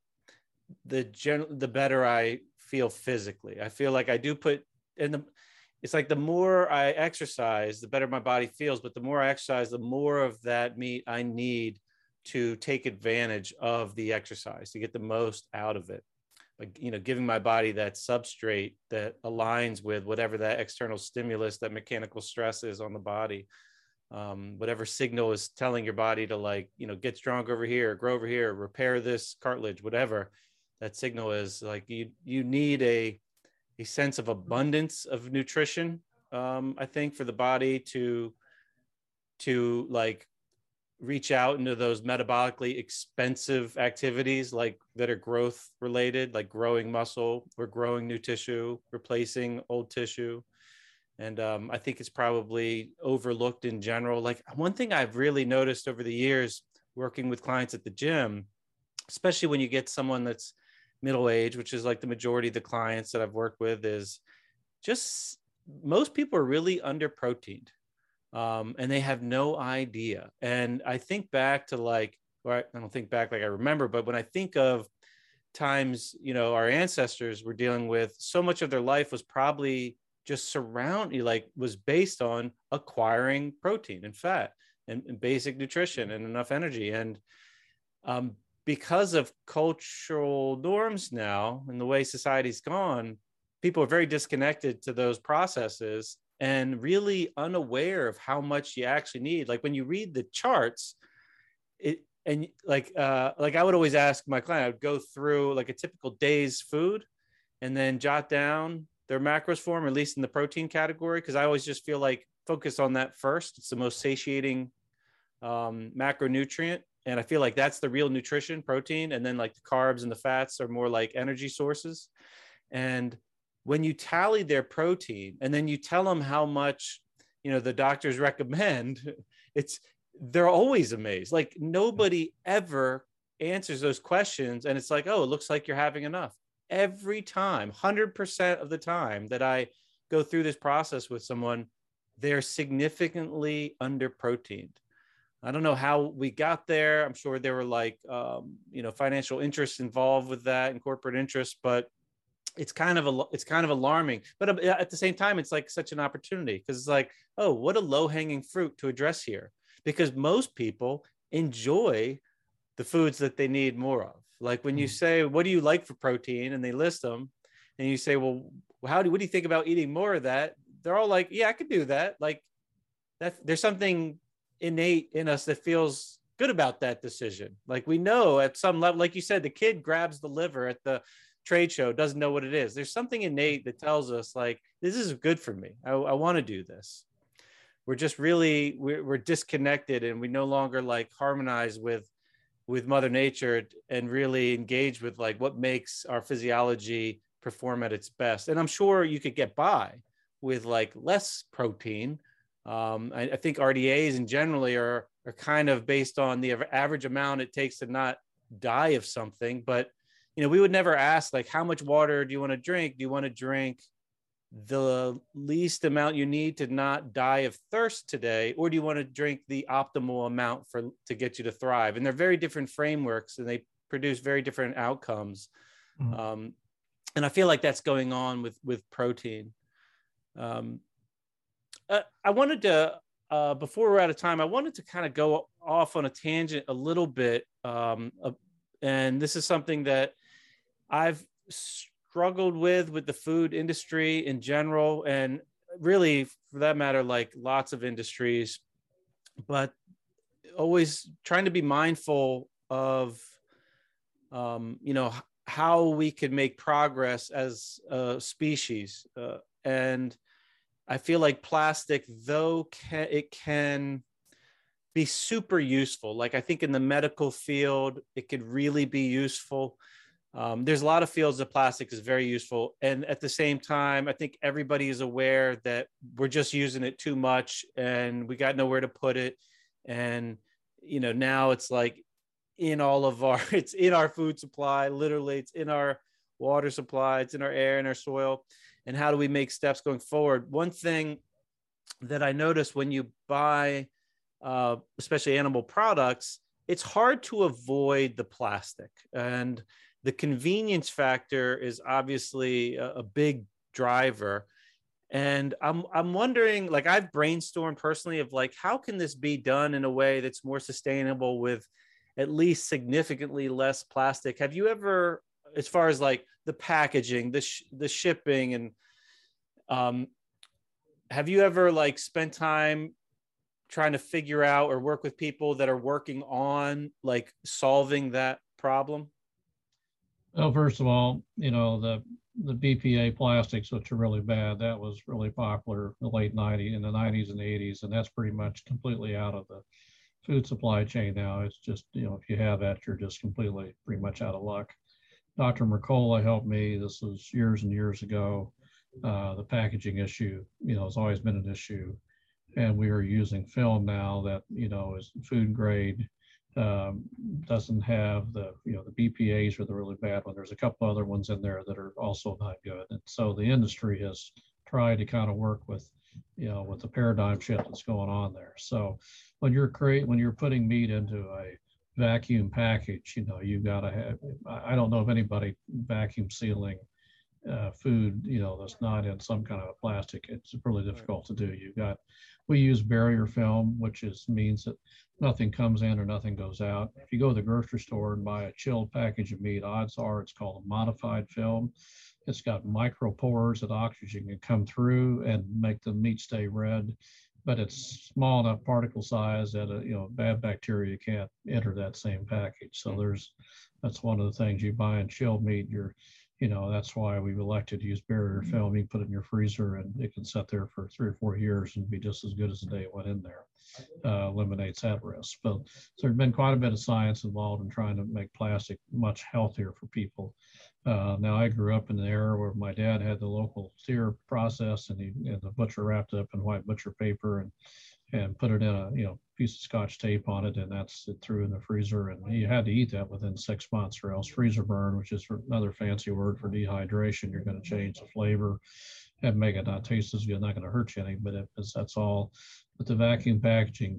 the better I feel physically. I feel like I do it's like the more I exercise, the better my body feels. But the more I exercise, the more of that meat I need to take advantage of the exercise to get the most out of it. Like, giving my body that substrate that aligns with whatever that external stimulus, that mechanical stress is on the body. Whatever signal is telling your body to get strong over here, grow over here, repair this cartilage, whatever that signal is, like you need a sense of abundance of nutrition. I think for the body to reach out into those metabolically expensive activities like that are growth related, like growing muscle or growing new tissue, replacing old tissue. And I think it's probably overlooked in general. Like one thing I've really noticed over the years working with clients at the gym, especially when you get someone that's middle age, which is like the majority of the clients that I've worked with, is just most people are really under proteined, and they have no idea. And I think back to like, or I don't think back like I remember, but when I think of times, our ancestors were dealing with, so much of their life was probably just was based on acquiring protein and fat and basic nutrition and enough energy. And because of cultural norms now and the way society's gone, people are very disconnected to those processes and really unaware of how much you actually need. Like when you read the charts, like I would always ask my client, I would go through like a typical day's food and then jot down their macros form, at least in the protein category, because I always just feel like focus on that first. It's the most satiating macronutrient. And I feel like that's the real nutrition, protein. And then like the carbs and the fats are more like energy sources. And when you tally their protein and then you tell them how much, the doctors recommend, they're always amazed. Like nobody ever answers those questions. And it's like, oh, it looks like you're having enough. Every time, 100% of the time that I go through this process with someone, they're significantly under proteined. I don't know how we got there. I'm sure there were like, financial interests involved with that and corporate interests, but it's kind of alarming. But at the same time, it's like such an opportunity because it's like, oh, what a low hanging fruit to address here, because most people enjoy the foods that they need more of. Like when you say, what do you like for protein? And they list them and you say, well, what do you think about eating more of that? They're all like, yeah, I could do that. Like that, there's something innate in us that feels good about that decision. Like we know at some level, like you said, the kid grabs the liver at the trade show, doesn't know what it is. There's something innate that tells us like, this is good for me. I want to do this. We're just really, we're disconnected and we no longer like harmonize with Mother Nature and really engage with like what makes our physiology perform at its best. And I'm sure you could get by with like less protein. I think RDAs in generally are kind of based on the average amount it takes to not die of something. But, we would never ask like, how much water do you want to drink? Do you want to drink the least amount you need to not die of thirst today? Or do you want to drink the optimal amount to get you to thrive? And they're very different frameworks and they produce very different outcomes. Mm-hmm. And I feel like that's going on with protein. I wanted to, before we're out of time, I wanted to kind of go off on a tangent a little bit. And this is something that I've struggled with the food industry in general, and really for that matter, like lots of industries, but always trying to be mindful of, how we could make progress as a species. And I feel like plastic, though it can be super useful. Like I think in the medical field, it could really be useful. There's a lot of fields that plastic is very useful. And at the same time, I think everybody is aware that we're just using it too much and we got nowhere to put it. And, now it's like it's in our food supply, literally it's in our water supply, it's in our air and our soil. And how do we make steps going forward? One thing that I noticed when you buy, especially animal products, it's hard to avoid the plastic. And the convenience factor is obviously a big driver. And I'm wondering, like I've brainstormed personally of like, how can this be done in a way that's more sustainable with at least significantly less plastic? Have you ever, as far as like the packaging, the shipping, and have you ever like spent time trying to figure out or work with people that are working on like solving that problem? Well, first of all, the BPA plastics, which are really bad, that was really popular in the late 90s, in the 90s and 80s, and that's pretty much completely out of the food supply chain now. It's just, if you have that, you're just completely pretty much out of luck. Dr. Mercola helped me. This was years and years ago. The packaging issue, has always been an issue. And we are using film now that, is food grade, doesn't have the BPAs are the really bad one. There's a couple other ones in there that are also not good. And so the industry has tried to kind of work with, with the paradigm shift that's going on there. So when you're putting meat into a vacuum package, you've got to have, I don't know of anybody vacuum sealing food, that's not in some kind of a plastic. It's really difficult to do. We use barrier film, which means that nothing comes in or nothing goes out. If you go to the grocery store and buy a chilled package of meat, odds are it's called a modified film. It's got micropores that oxygen can come through and make the meat stay red, but it's small enough particle size that bad bacteria can't enter that same package. So that's one of the things you buy in chilled meat. That's why we've elected to use barrier film. You put it in your freezer and it can sit there for 3 or 4 years and be just as good as the day it went in there. Eliminates that risk. But so there's been quite a bit of science involved in trying to make plastic much healthier for people. Now I grew up in an era where my dad had the local sear process, and the butcher wrapped it up in white butcher paper and put it in a piece of Scotch tape on it, and that's it threw in the freezer. And you had to eat that within 6 months, or else freezer burn, which is another fancy word for dehydration. You're going to change the flavor and make it not taste as good. Not going to hurt you any, but that's all. But the vacuum packaging,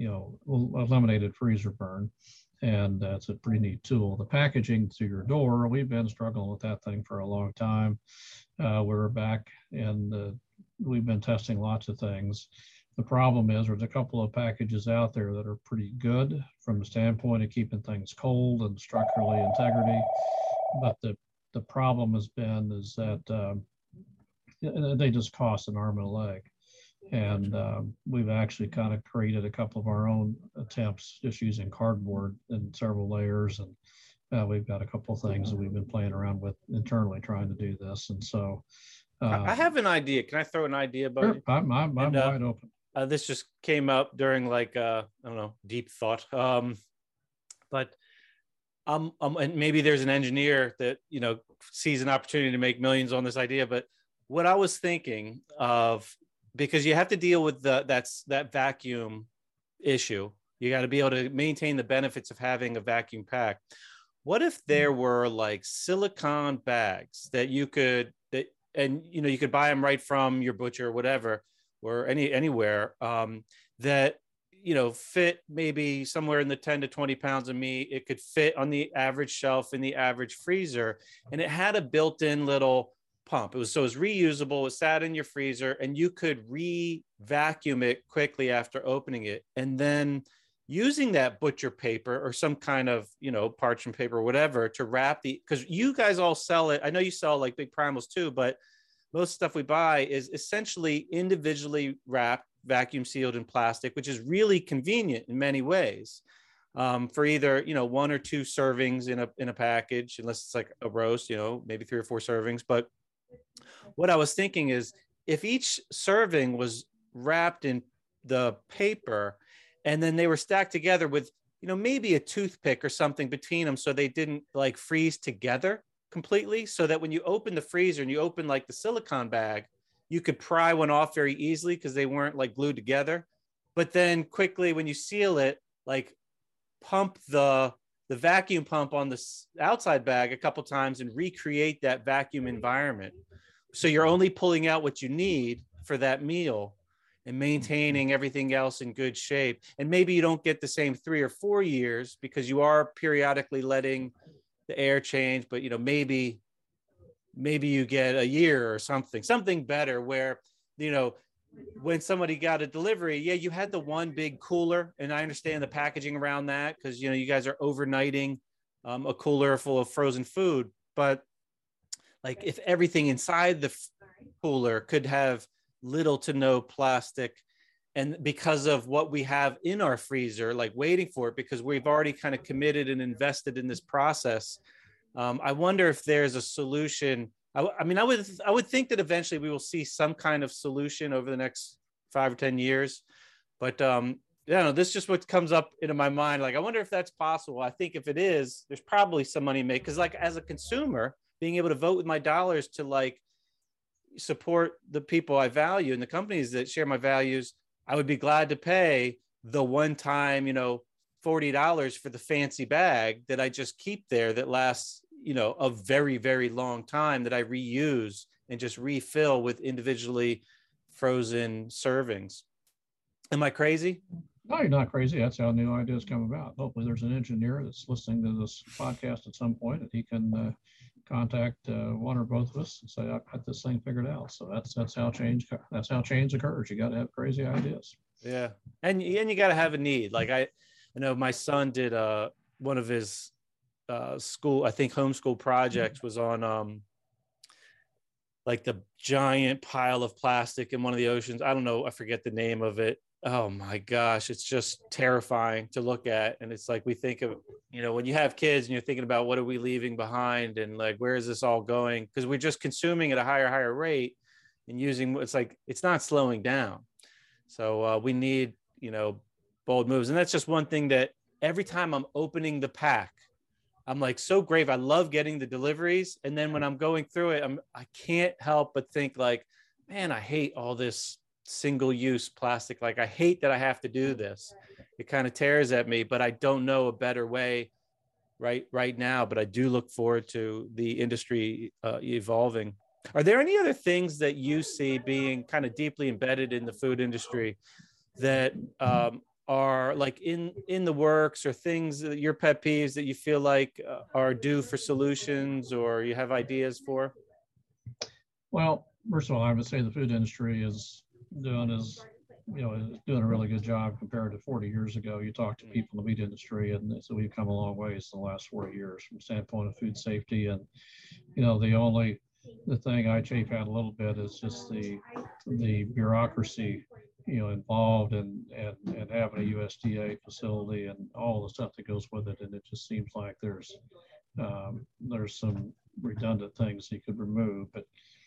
eliminated freezer burn, and that's a pretty neat tool. The packaging to your door, we've been struggling with that thing for a long time. We're back, and we've been testing lots of things. The problem is there's a couple of packages out there that are pretty good from the standpoint of keeping things cold and structurally integrity. But the problem is that they just cost an arm and a leg. And we've actually kind of created a couple of our own attempts just using cardboard in several layers. And we've got a couple of things that we've been playing around with internally trying to do this. And so I have an idea. Can I throw an idea about it? I'm wide open. This just came up during I don't know, deep thought. But and maybe there's an engineer that, sees an opportunity to make millions on this idea. But what I was thinking of, because you have to deal with that vacuum issue. You got to be able to maintain the benefits of having a vacuum pack. What if there were like silicone bags that you could buy them right from your butcher or whatever, or anywhere that fit maybe somewhere in the 10 to 20 pounds of meat. It could fit on the average shelf in the average freezer, and it had a built-in little pump. It was reusable. It sat in your freezer, and you could vacuum it quickly after opening it, and then using that butcher paper or some kind of parchment paper or whatever to wrap because you guys all sell it. I know you sell like big primals too, but most stuff we buy is essentially individually wrapped, vacuum sealed in plastic, which is really convenient in many ways, for either 1 or 2 servings in a package, unless it's like a roast, maybe 3 or 4 servings. But what I was thinking is, if each serving was wrapped in the paper and then they were stacked together with maybe a toothpick or something between them, so they didn't like freeze together completely, so that when you open the freezer and you open like the silicone bag, you could pry one off very easily because they weren't like glued together. But then quickly when you seal it, like pump the vacuum pump on the outside bag a couple times and recreate that vacuum environment. So you're only pulling out what you need for that meal and maintaining everything else in good shape. And maybe you don't get the same 3 or 4 years because you are periodically letting the air change, but maybe you get a year or something better where, when somebody got a delivery, you had the one big cooler, and I understand the packaging around that because, you guys are overnighting a cooler full of frozen food. But like if everything inside the cooler could have little to no plastic, and because of what we have in our freezer, like waiting for it, because we've already kind of committed and invested in this process. I wonder if there's a solution. I would think that eventually we will see some kind of solution over the next 5 or 10 years. But Yeah, no, this is just what comes up into my mind. Like, I wonder if that's possible. I think if it is, there's probably some money made. Cause like as a consumer, being able to vote with my dollars to like support the people I value and the companies that share my values, I would be glad to pay the one time, $40 for the fancy bag that I just keep there that lasts, a very, very long time that I reuse and just refill with individually frozen servings. Am I crazy? No, you're not crazy. That's how new ideas come about. Hopefully, there's an engineer that's listening to this podcast at some point, and he can contact one or both of us and say, "I've got this thing figured out." So that's how change occurs. You got to have crazy ideas. Yeah, and you got to have a need. Like I know my son did one of his school, I think homeschool projects was on like the giant pile of plastic in one of the oceans. I don't know, I forget the name of it. Oh my gosh, it's just terrifying to look at. And it's like we think of, when you have kids and you're thinking about what are we leaving behind and like where is this all going? Because we're just consuming at a higher rate and using, it's like it's not slowing down. So we need, bold moves. And that's just one thing that every time I'm opening the pack, I'm like so grateful. I love getting the deliveries. And then when I'm going through it, I can't help but think like, man, I hate all this single-use plastic. Like I hate that I have to do this. It kind of tears at me, but I don't know a better way right now. But I do look forward to the industry evolving. Are there any other things that you see being kind of deeply embedded in the food industry that are like in the works, or things that your pet peeves that you feel like are due for solutions or you have ideas for? Well, first of all, I would say the food industry is doing a really good job compared to 40 years ago. You talk to people in the meat industry, and so we've come a long ways in the last 40 years from the standpoint of food safety. And the thing I chafe at a little bit is just the bureaucracy involved and having a USDA facility and all the stuff that goes with it. And it just seems like there's some redundant things you could remove. But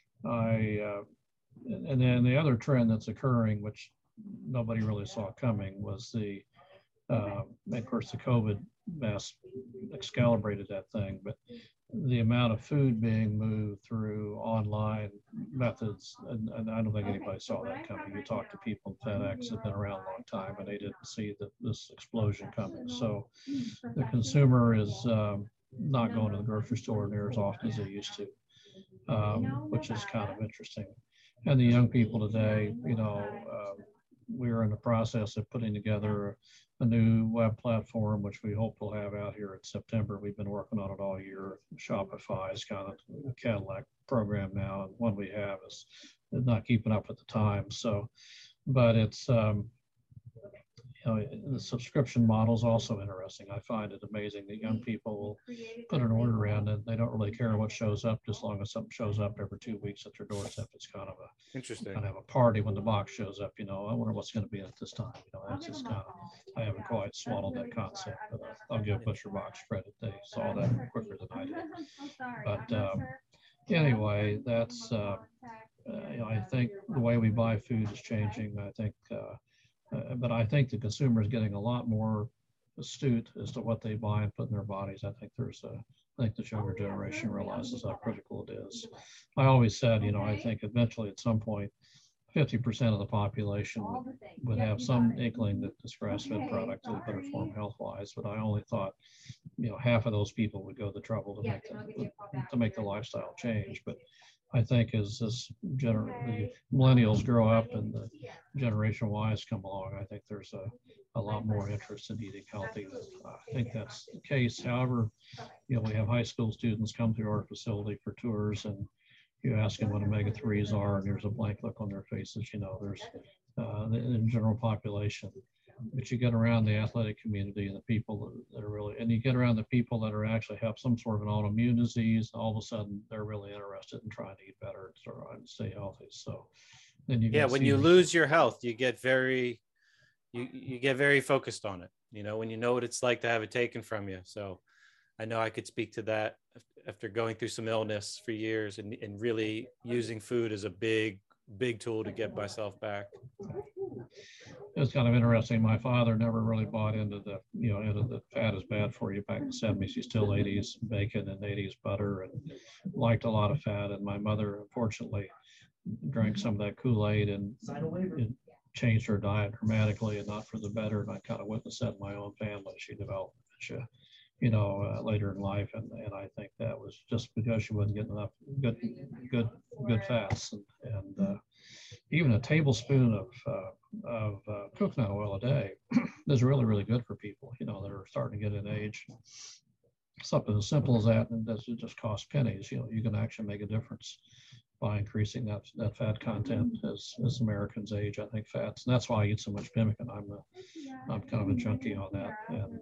and then the other trend that's occurring, which nobody really saw coming, was of course, the COVID mess excalibrated that thing. But the amount of food being moved through online methods, and I don't think anybody saw that coming. You talk to people in FedEx that have been around a long time, and they didn't see this explosion coming. So the consumer is not going to the grocery store near as often as they used to, which is kind of interesting. And the young people today, we're in the process of putting together a new web platform, which we hope we'll have out here in September. We've been working on it all year. Shopify is kind of a Cadillac program now, and one we have is not keeping up with the times. So, but it's the subscription model is also interesting. I find it amazing that young people will put an order in and they don't really care what shows up, as long as something shows up every 2 weeks at their doorstep. It's kind of a party when the box shows up. I wonder what's going to be at this time. That's just kind of, I haven't quite swallowed that concept, but I'll give ButcherBox credit. They saw that quicker than I did. But anyway, that's I think the way we buy food is changing. I think. But I think the consumer is getting a lot more astute as to what they buy and put in their bodies. I think this younger generation realizes how critical it is. I always said, I think eventually at some point, 50% of the population would have some inkling that this grass-fed product is better for them health-wise. But I only thought, half of those people would go the trouble to make the lifestyle change. But I think as the millennials grow up and the Generation Ys come along, I think there's a lot more interest in eating healthy. I think that's the case. However, we have high school students come through our facility for tours, and you ask them what omega-3s are, and there's a blank look on their faces. There's the general population. But you get around the athletic community and the people that are really, and you get around the people that are actually have some sort of an autoimmune disease, all of a sudden they're really interested in trying to eat better and stay healthy. So then when you lose your health, you get very focused on it, when you know what it's like to have it taken from you. So I know I could speak to that after going through some illness for years and really using food as a big tool to get myself back. it was kind of interesting. My father never really bought into the fat is bad for you back in the 70s. He still ate his bacon and ate his butter and liked a lot of fat. And my mother, unfortunately, drank some of that Kool-Aid, and it changed her diet dramatically, and not for the better. And I kind of witnessed that in my own family. She developed dementia, later in life, and I think that was just because she wasn't getting enough good fats, and even a tablespoon of coconut oil a day is really, really good for people, that are starting to get in age. Something as simple as that, and it just costs pennies. You can actually make a difference by increasing that fat content as Americans age. I think fats, and that's why I eat so much pemmican. I'm kind of a junkie on that, and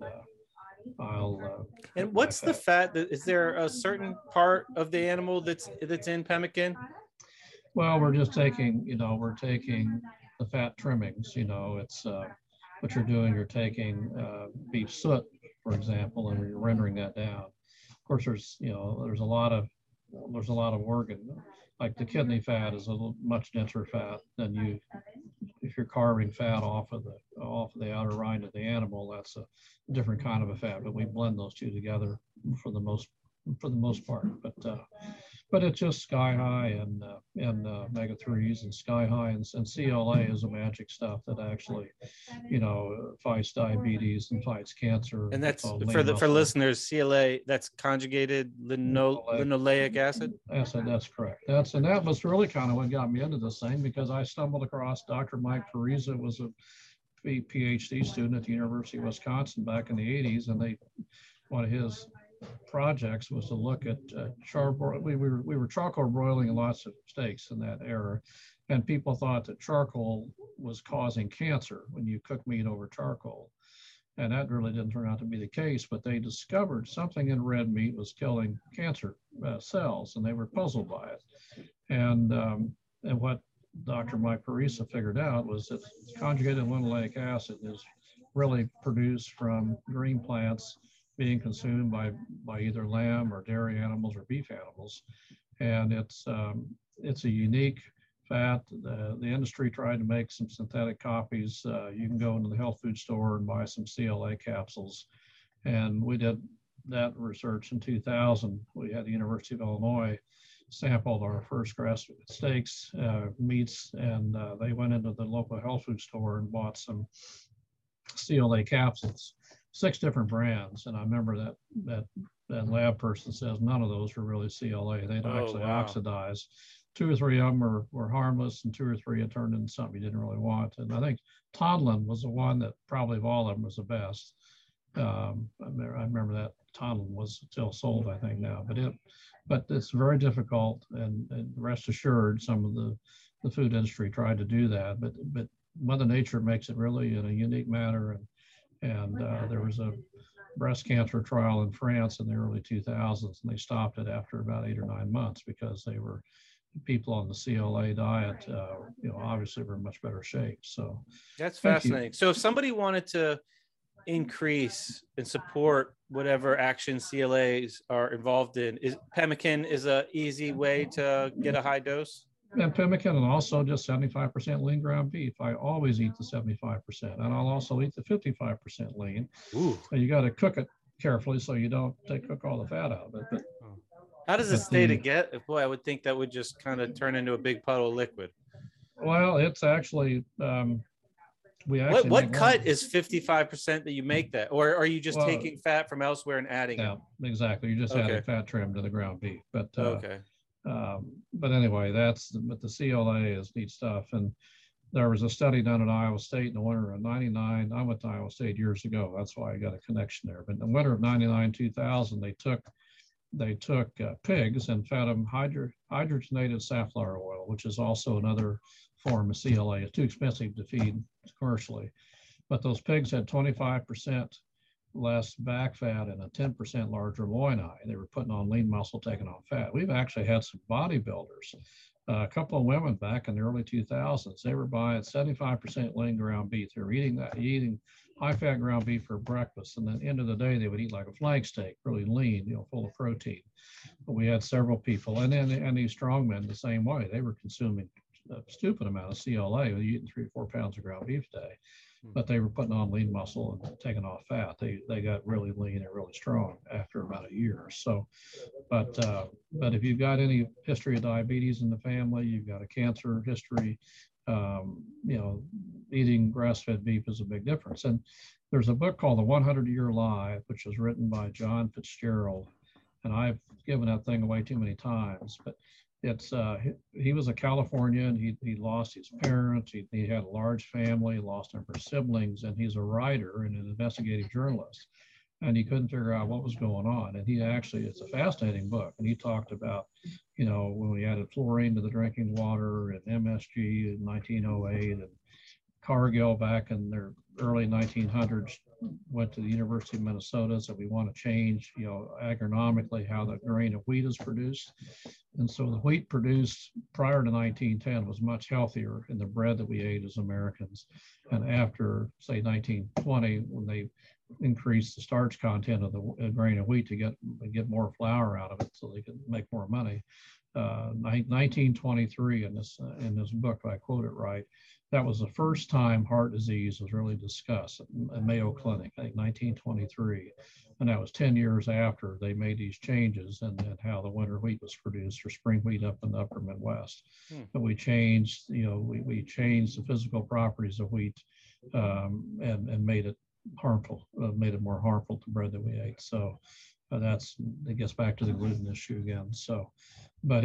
And what's the fat? Is there a certain part of the animal that's in pemmican? Well, we're just taking, we're taking the fat trimmings. It's what you're doing. You're taking beef soot, for example, and you're rendering that down. Of course, there's a lot of organ, like the kidney fat is much denser fat than if you're carving fat off of the outer rind of the animal. That's a different kind of a fat, but we blend those two together for the most part. But it's just sky high and omega-3s, and sky high, and CLA is a magic stuff that actually, fights diabetes and fights cancer. And that's for listeners, CLA, that's conjugated linoleic acid. That's correct. That was really kind of what got me into this thing, because I stumbled across Dr. Mike Parisa, was a PhD student at the University of Wisconsin back in the 80s, and one of his projects was to look at charbroil. We were charcoal broiling lots of steaks in that era, and people thought that charcoal was causing cancer when you cook meat over charcoal, and that really didn't turn out to be the case. But they discovered something in red meat was killing cancer cells, and they were puzzled by it. And what Dr. Mike Parisa figured out was that conjugated linoleic acid is really produced from green plants being consumed by either lamb or dairy animals or beef animals, and it's a unique fat. The industry tried to make some synthetic copies. You can go into the health food store and buy some CLA capsules, and we did that research in 2000. We had the University of Illinois sampled our first grass-fed steaks, meats, and they went into the local health food store and bought some CLA capsules. 6 different brands, and I remember that lab person says none of those were really CLA. They'd actually oxidize. 2 or 3 of them were harmless, and 2 or 3 had turned into something you didn't really want. And I think Tonlin was the one that probably of all of them was the best. I remember that Tonlin was still sold, I think, now, but it's very difficult, and rest assured, some of the food industry tried to do that, but Mother Nature makes it really in a unique manner. And there was a breast cancer trial in France in the early 2000s, and they stopped it after about 8 or 9 months because people on the CLA diet, obviously were in much better shape. So that's fascinating. So if somebody wanted to increase and support whatever action CLAs are involved in, pemmican is an easy way to get a high dose? And pemmican, and also just 75% lean ground beef. I always eat the 75%, and I'll also eat the 55% lean. Ooh. So you got to cook it carefully so you don't cook all the fat out of it. But how does it stay to get? Boy, I would think that would just kind of turn into a big puddle of liquid. Well, it's actually what cut is 55% that you make that, or are you just taking fat from elsewhere and adding it? Yeah, exactly. You're just adding fat trim to the ground beef. But okay. But anyway, but the CLA is neat stuff. And there was a study done at Iowa State in the winter of '99. I went to Iowa State years ago. That's why I got a connection there. But in the winter of '99, 2000, they took pigs and fed them hydrogenated safflower oil, which is also another form of CLA. It's too expensive to feed commercially. But those pigs had 25% less back fat and a 10% larger loin eye. They were putting on lean muscle, taking on fat. We've actually had some bodybuilders, a couple of women back in the early 2000s. They were buying 75% lean ground beef. They were eating high-fat ground beef for breakfast, and then at the end of the day, they would eat like a flank steak, really lean, full of protein. But we had several people, and these strongmen the same way. They were consuming a stupid amount of CLA. You're eating 3 or 4 pounds of ground beef a day, but they were putting on lean muscle and taking off fat. They got really lean and really strong after about a year. So, but if you've got any history of diabetes in the family, you've got a cancer history, eating grass-fed beef is a big difference. And there's a book called The 100-Year Lie, which was written by John Fitzgerald, and I've given that thing away too many times, but it's he was a Californian. He lost his parents. He had a large family, lost a number of siblings, and he's a writer and an investigative journalist. And he couldn't figure out what was going on. And it's a fascinating book. And he talked about, when we added fluorine to the drinking water and MSG in 1908 and Cargill back in their early 1900s went to the University of Minnesota, said we want to change, agronomically how the grain of wheat is produced. And so the wheat produced prior to 1910 was much healthier in the bread that we ate as Americans. And after, say, 1920, when they increased the starch content of the grain of wheat to get more flour out of it so they could make more money, 1923 in this book, if I quote it right, that was the first time heart disease was really discussed at Mayo Clinic, I think 1923. And that was 10 years after they made these changes and how the winter wheat was produced or spring wheat up in the upper Midwest. But we changed, we changed the physical properties of wheat and made it harmful, made it more harmful to bread that we ate. So it gets back to the gluten issue again. So, but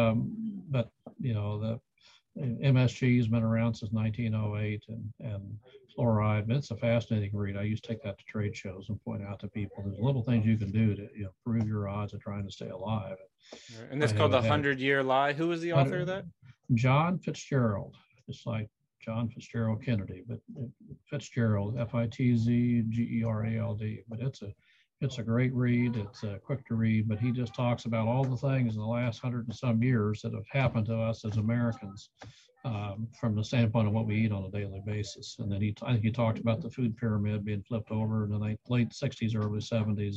the MSG has been around since 1908 and fluoride, but it's a fascinating read. I used to take that to trade shows and point out to people there's little things you can do to improve your odds of trying to stay alive. And that's called The 100-Year Lie. Who was the author of that? John Fitzgerald. It's like John Fitzgerald Kennedy, but Fitzgerald, Fitzgerald. But it's a great read. It's quick to read, but he just talks about all the things in the last 100 and some years that have happened to us as Americans from the standpoint of what we eat on a daily basis. And then I think he talked about the food pyramid being flipped over in the late 60s, early 70s.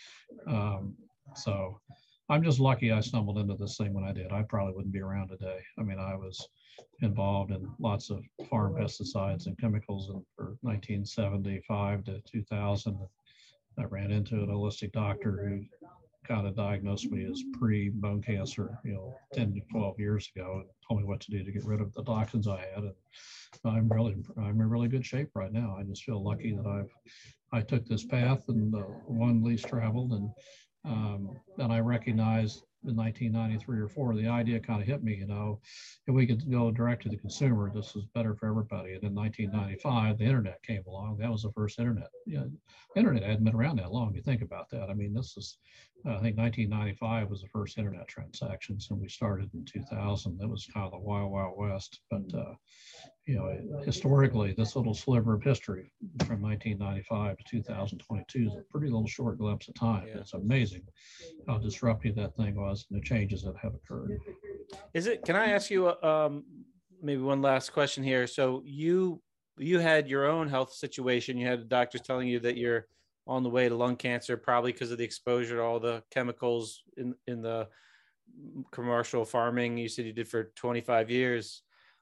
So I'm just lucky I stumbled into this thing when I did. I probably wouldn't be around today. I mean, I was involved in lots of farm pesticides and chemicals for 1975 to 2000. I ran into an holistic doctor who kind of diagnosed me as pre-bone cancer, 10 to 12 years ago, and told me what to do to get rid of the toxins I had. And I'm in really good shape right now. I just feel lucky that I took this path and one least traveled, and I recognized in 1993 or 4, the idea kind of hit me, if we could go direct to the consumer, this is better for everybody. And in 1995, the internet came along. That was the first internet. The internet hadn't been around that long. You think about that. I mean, this is, I think 1995 was the first internet transactions, and we started in 2000. That was kind of the wild, wild west. But, historically, this little sliver of history from 1995 to 2022 is a pretty little short glimpse of time. Yeah. It's amazing how disruptive that thing was and the changes that have occurred. Can I ask you maybe one last question here? So you had your own health situation. You had the doctors telling you that you're on the way to lung cancer, probably because of the exposure to all the chemicals in the commercial farming you said you did for 25 years.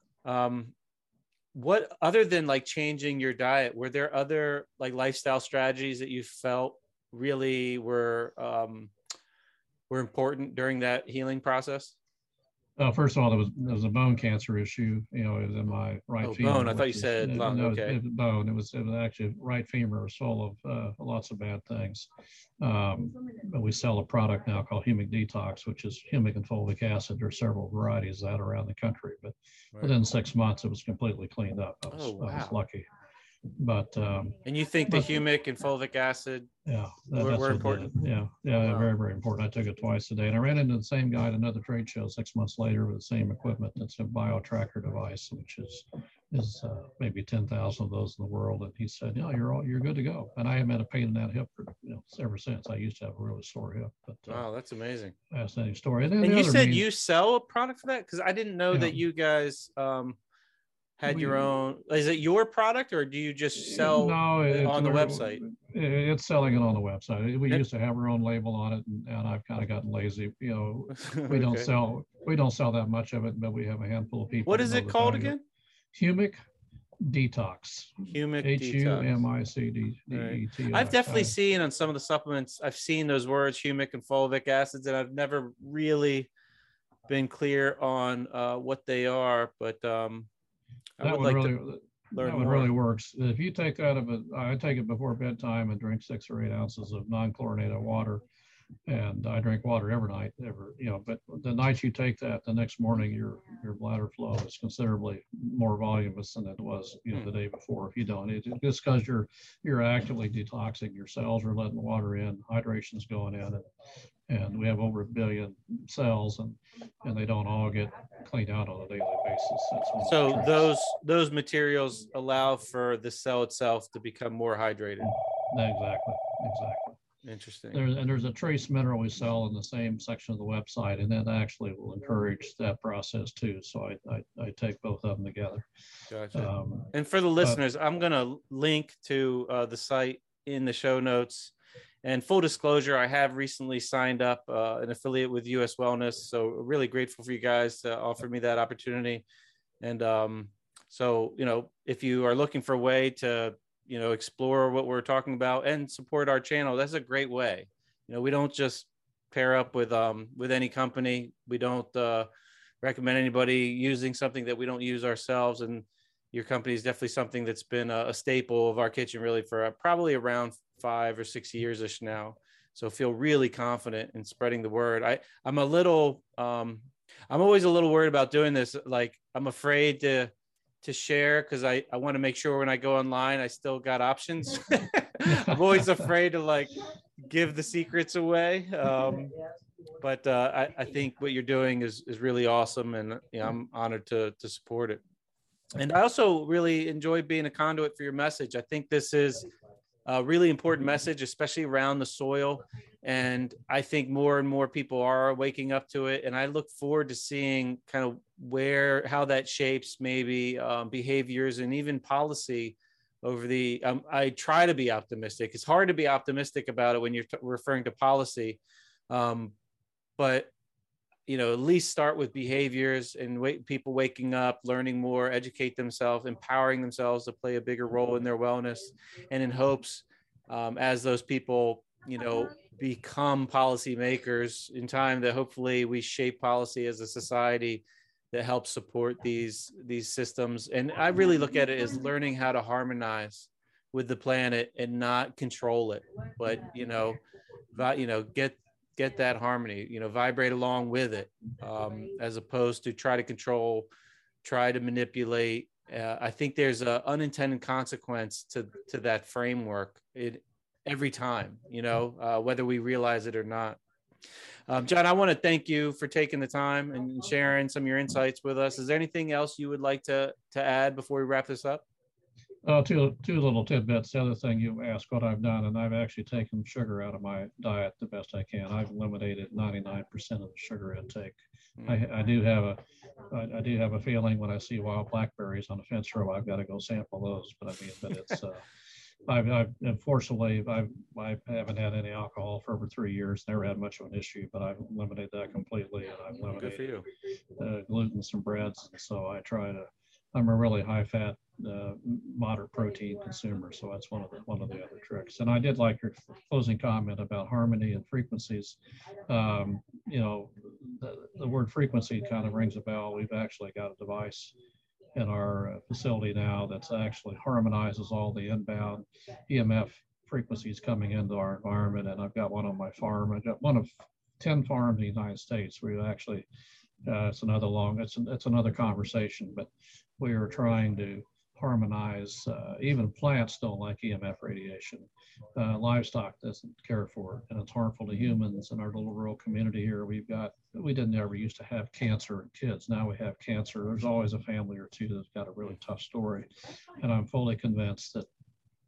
What, other than like changing your diet, were there other like lifestyle strategies that you felt really were important during that healing process? First of all, there was a bone cancer issue. It was in my right femur. Bone. I thought you said lung. Okay. Bone. It was actually right femur was full of lots of bad things. But we sell a product now called Humic Detox, which is humic and fulvic acid. There are several varieties of that around the country. But within 6 months, it was completely cleaned up. I was lucky. But and you think the humic and fulvic acid were important? Yeah, very, very important. I took it twice a day, and I ran into the same guy at another trade show 6 months later with the same equipment. That's a BioTracker device, which is maybe 10,000 of those in the world. And he said, you're good to go. And I haven't had a pain in that hip for ever since. I used to have a really sore hip. But wow, that's amazing. Fascinating story. And you said you sell a product for that? Because I didn't know that you guys had your own. Is it your product, or do you just sell on the website? It's selling it on the website. We used to have our own label on it, and I've kind of gotten lazy. We don't sell. We don't sell that much of it, but we have a handful of people. What is it called again? Humic Detox. Humic Detox. HUMICDETOX. Right. I've definitely seen on some of the supplements, I've seen those words, humic and fulvic acids, and I've never really been clear on what they are, but I would like to learn more. Really works. If you take that I take it before bedtime and drink 6 or 8 ounces of non-chlorinated water. And I drink water every night, but the night you take that, the next morning your bladder flow is considerably more voluminous than it was the day before. If you don't, it's just because you're actively detoxing. Your cells are letting water in, hydration's going in, and we have over 1 billion cells, and they don't all get cleaned out on a daily basis. So those materials allow for the cell itself to become more hydrated. Exactly. Interesting. There's a trace mineral we sell in the same section of the website, and that actually will encourage that process too. So I take both of them together. Gotcha. And for the listeners, I'm going to link to the site in the show notes. And full disclosure, I have recently signed up an affiliate with US Wellness. So really grateful for you guys to offer me that opportunity. And so, if you are looking for a way to explore what we're talking about and support our channel, that's a great way. We don't just pair up with any company. We don't recommend anybody using something that we don't use ourselves. And your company is definitely something that's been a staple of our kitchen really for probably around 5 or 6 years-ish now. So feel really confident in spreading the word. I'm always a little worried about doing this. Like, I'm afraid to share because I want to make sure when I go online, I still got options. I'm always afraid to give the secrets away. But I think what you're doing is really awesome. And I'm honored to support it. And I also really enjoy being a conduit for your message. I think this is a really important message, especially around the soil. And I think more and more people are waking up to it. And I look forward to seeing kind of how that shapes maybe behaviors and even policy over I try to be optimistic. It's hard to be optimistic about it when you're referring to policy. But, at least start with behaviors and people waking up, learning more, educate themselves, empowering themselves to play a bigger role in their wellness, and in hopes as those people, become policymakers in time, that hopefully we shape policy as a society that helps support these systems. And I really look at it as learning how to harmonize with the planet and not control it, but get that harmony, vibrate along with it, as opposed to try to control, try to manipulate. I think there's an unintended consequence to that framework every time, whether we realize it or not. John, I want to thank you for taking the time and sharing some of your insights with us. Is there anything else you would like to add before we wrap this up? Two little tidbits. The other thing you asked what I've done, and I've actually taken sugar out of my diet the best I can. I've eliminated 99% of the sugar intake. I do have a feeling when I see wild blackberries on a fence row, I've got to go sample those. But it's unfortunately I haven't had any alcohol for over 3 years. Never had much of an issue, but I've eliminated that completely, and I've eliminated gluten and breads. And so I'm a really high fat, moderate protein consumer. So that's one of the other tricks. And I did like your closing comment about harmony and frequencies. The word frequency kind of rings a bell. We've actually got a device in our facility now that's actually harmonizes all the inbound EMF frequencies coming into our environment. And I've got one on my farm. I've got one of 10 farms in the United States. We actually, it's another conversation, but we are trying to harmonize. Even plants don't like EMF radiation. Livestock doesn't care for it, and it's harmful to humans. In our little rural community here, we didn't ever used to have cancer in kids. Now we have cancer. There's always a family or two that's got a really tough story. And I'm fully convinced that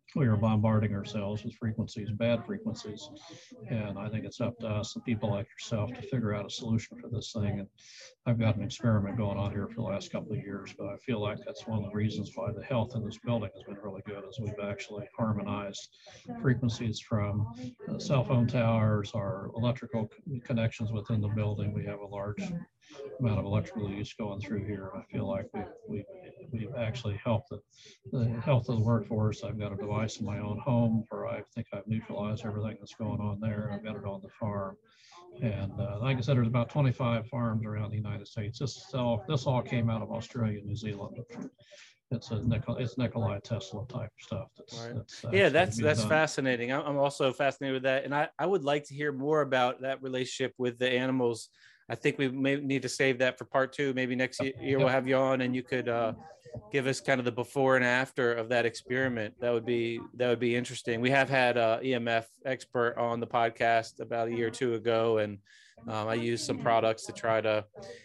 we are bombarding ourselves with frequencies, bad frequencies. And I think it's up to us and people like yourself to figure out a solution for this thing. And I've got an experiment going on here for the last couple of years, but I feel like that's one of the reasons why the health in this building has been really good, is we've actually harmonized frequencies from cell phone towers, our electrical connections within the building. We have a large amount of electrical use going through here. I feel like we've actually helped the health of the workforce. I've got a device in my own home where I think I've neutralized everything that's going on there. I've got it on the farm. And like I said, there's about 25 farms around the United States. This all came out of Australia and New Zealand. It's Nikola Tesla type stuff. Yeah, that's fascinating. I'm also fascinated with that, and I would like to hear more about that relationship with the animals. I think we may need to save that for part 2. Maybe next year we'll have you on, and you could give us kind of the before and after of that experiment. That would be interesting. We have had a EMF expert on the podcast about a year or 2 ago, and I used some products to try to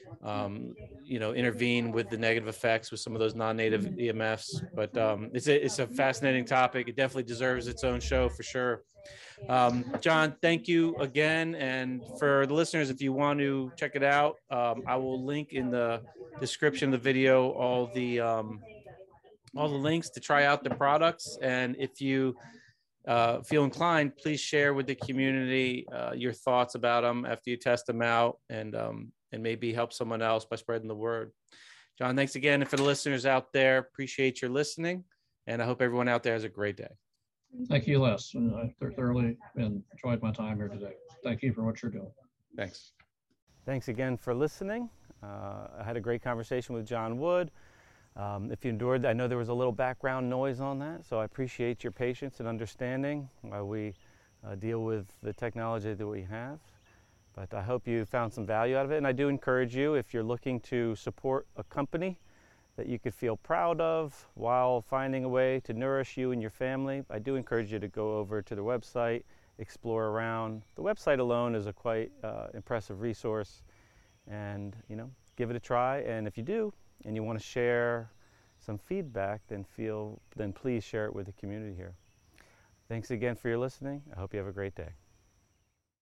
intervene with the negative effects with some of those non-native EMFs. But it's a fascinating topic. It definitely deserves its own show for sure. John, thank you again. And for the listeners, if you want to check it out, I will link in the description of the video all the links to try out the products. And if you feel inclined, please share with the community your thoughts about them after you test them out, and maybe help someone else by spreading the word. John, thanks again. And for the listeners out there, appreciate your listening, and I hope everyone out there has a great day. Thank you, Les. I thoroughly enjoyed my time here today. Thank you for what you're doing. Thanks. Thanks again for listening. I had a great conversation with John Wood. If you endured, I know there was a little background noise on that, so I appreciate your patience and understanding while we deal with the technology that we have. But I hope you found some value out of it, and I do encourage you, if you're looking to support a company that you could feel proud of while finding a way to nourish you and your family, I do encourage you to go over to the website, explore around. The website alone is a quite impressive resource, and give it a try. And if you do, and you want to share some feedback, then please share it with the community here. Thanks again for your listening. I hope you have a great day.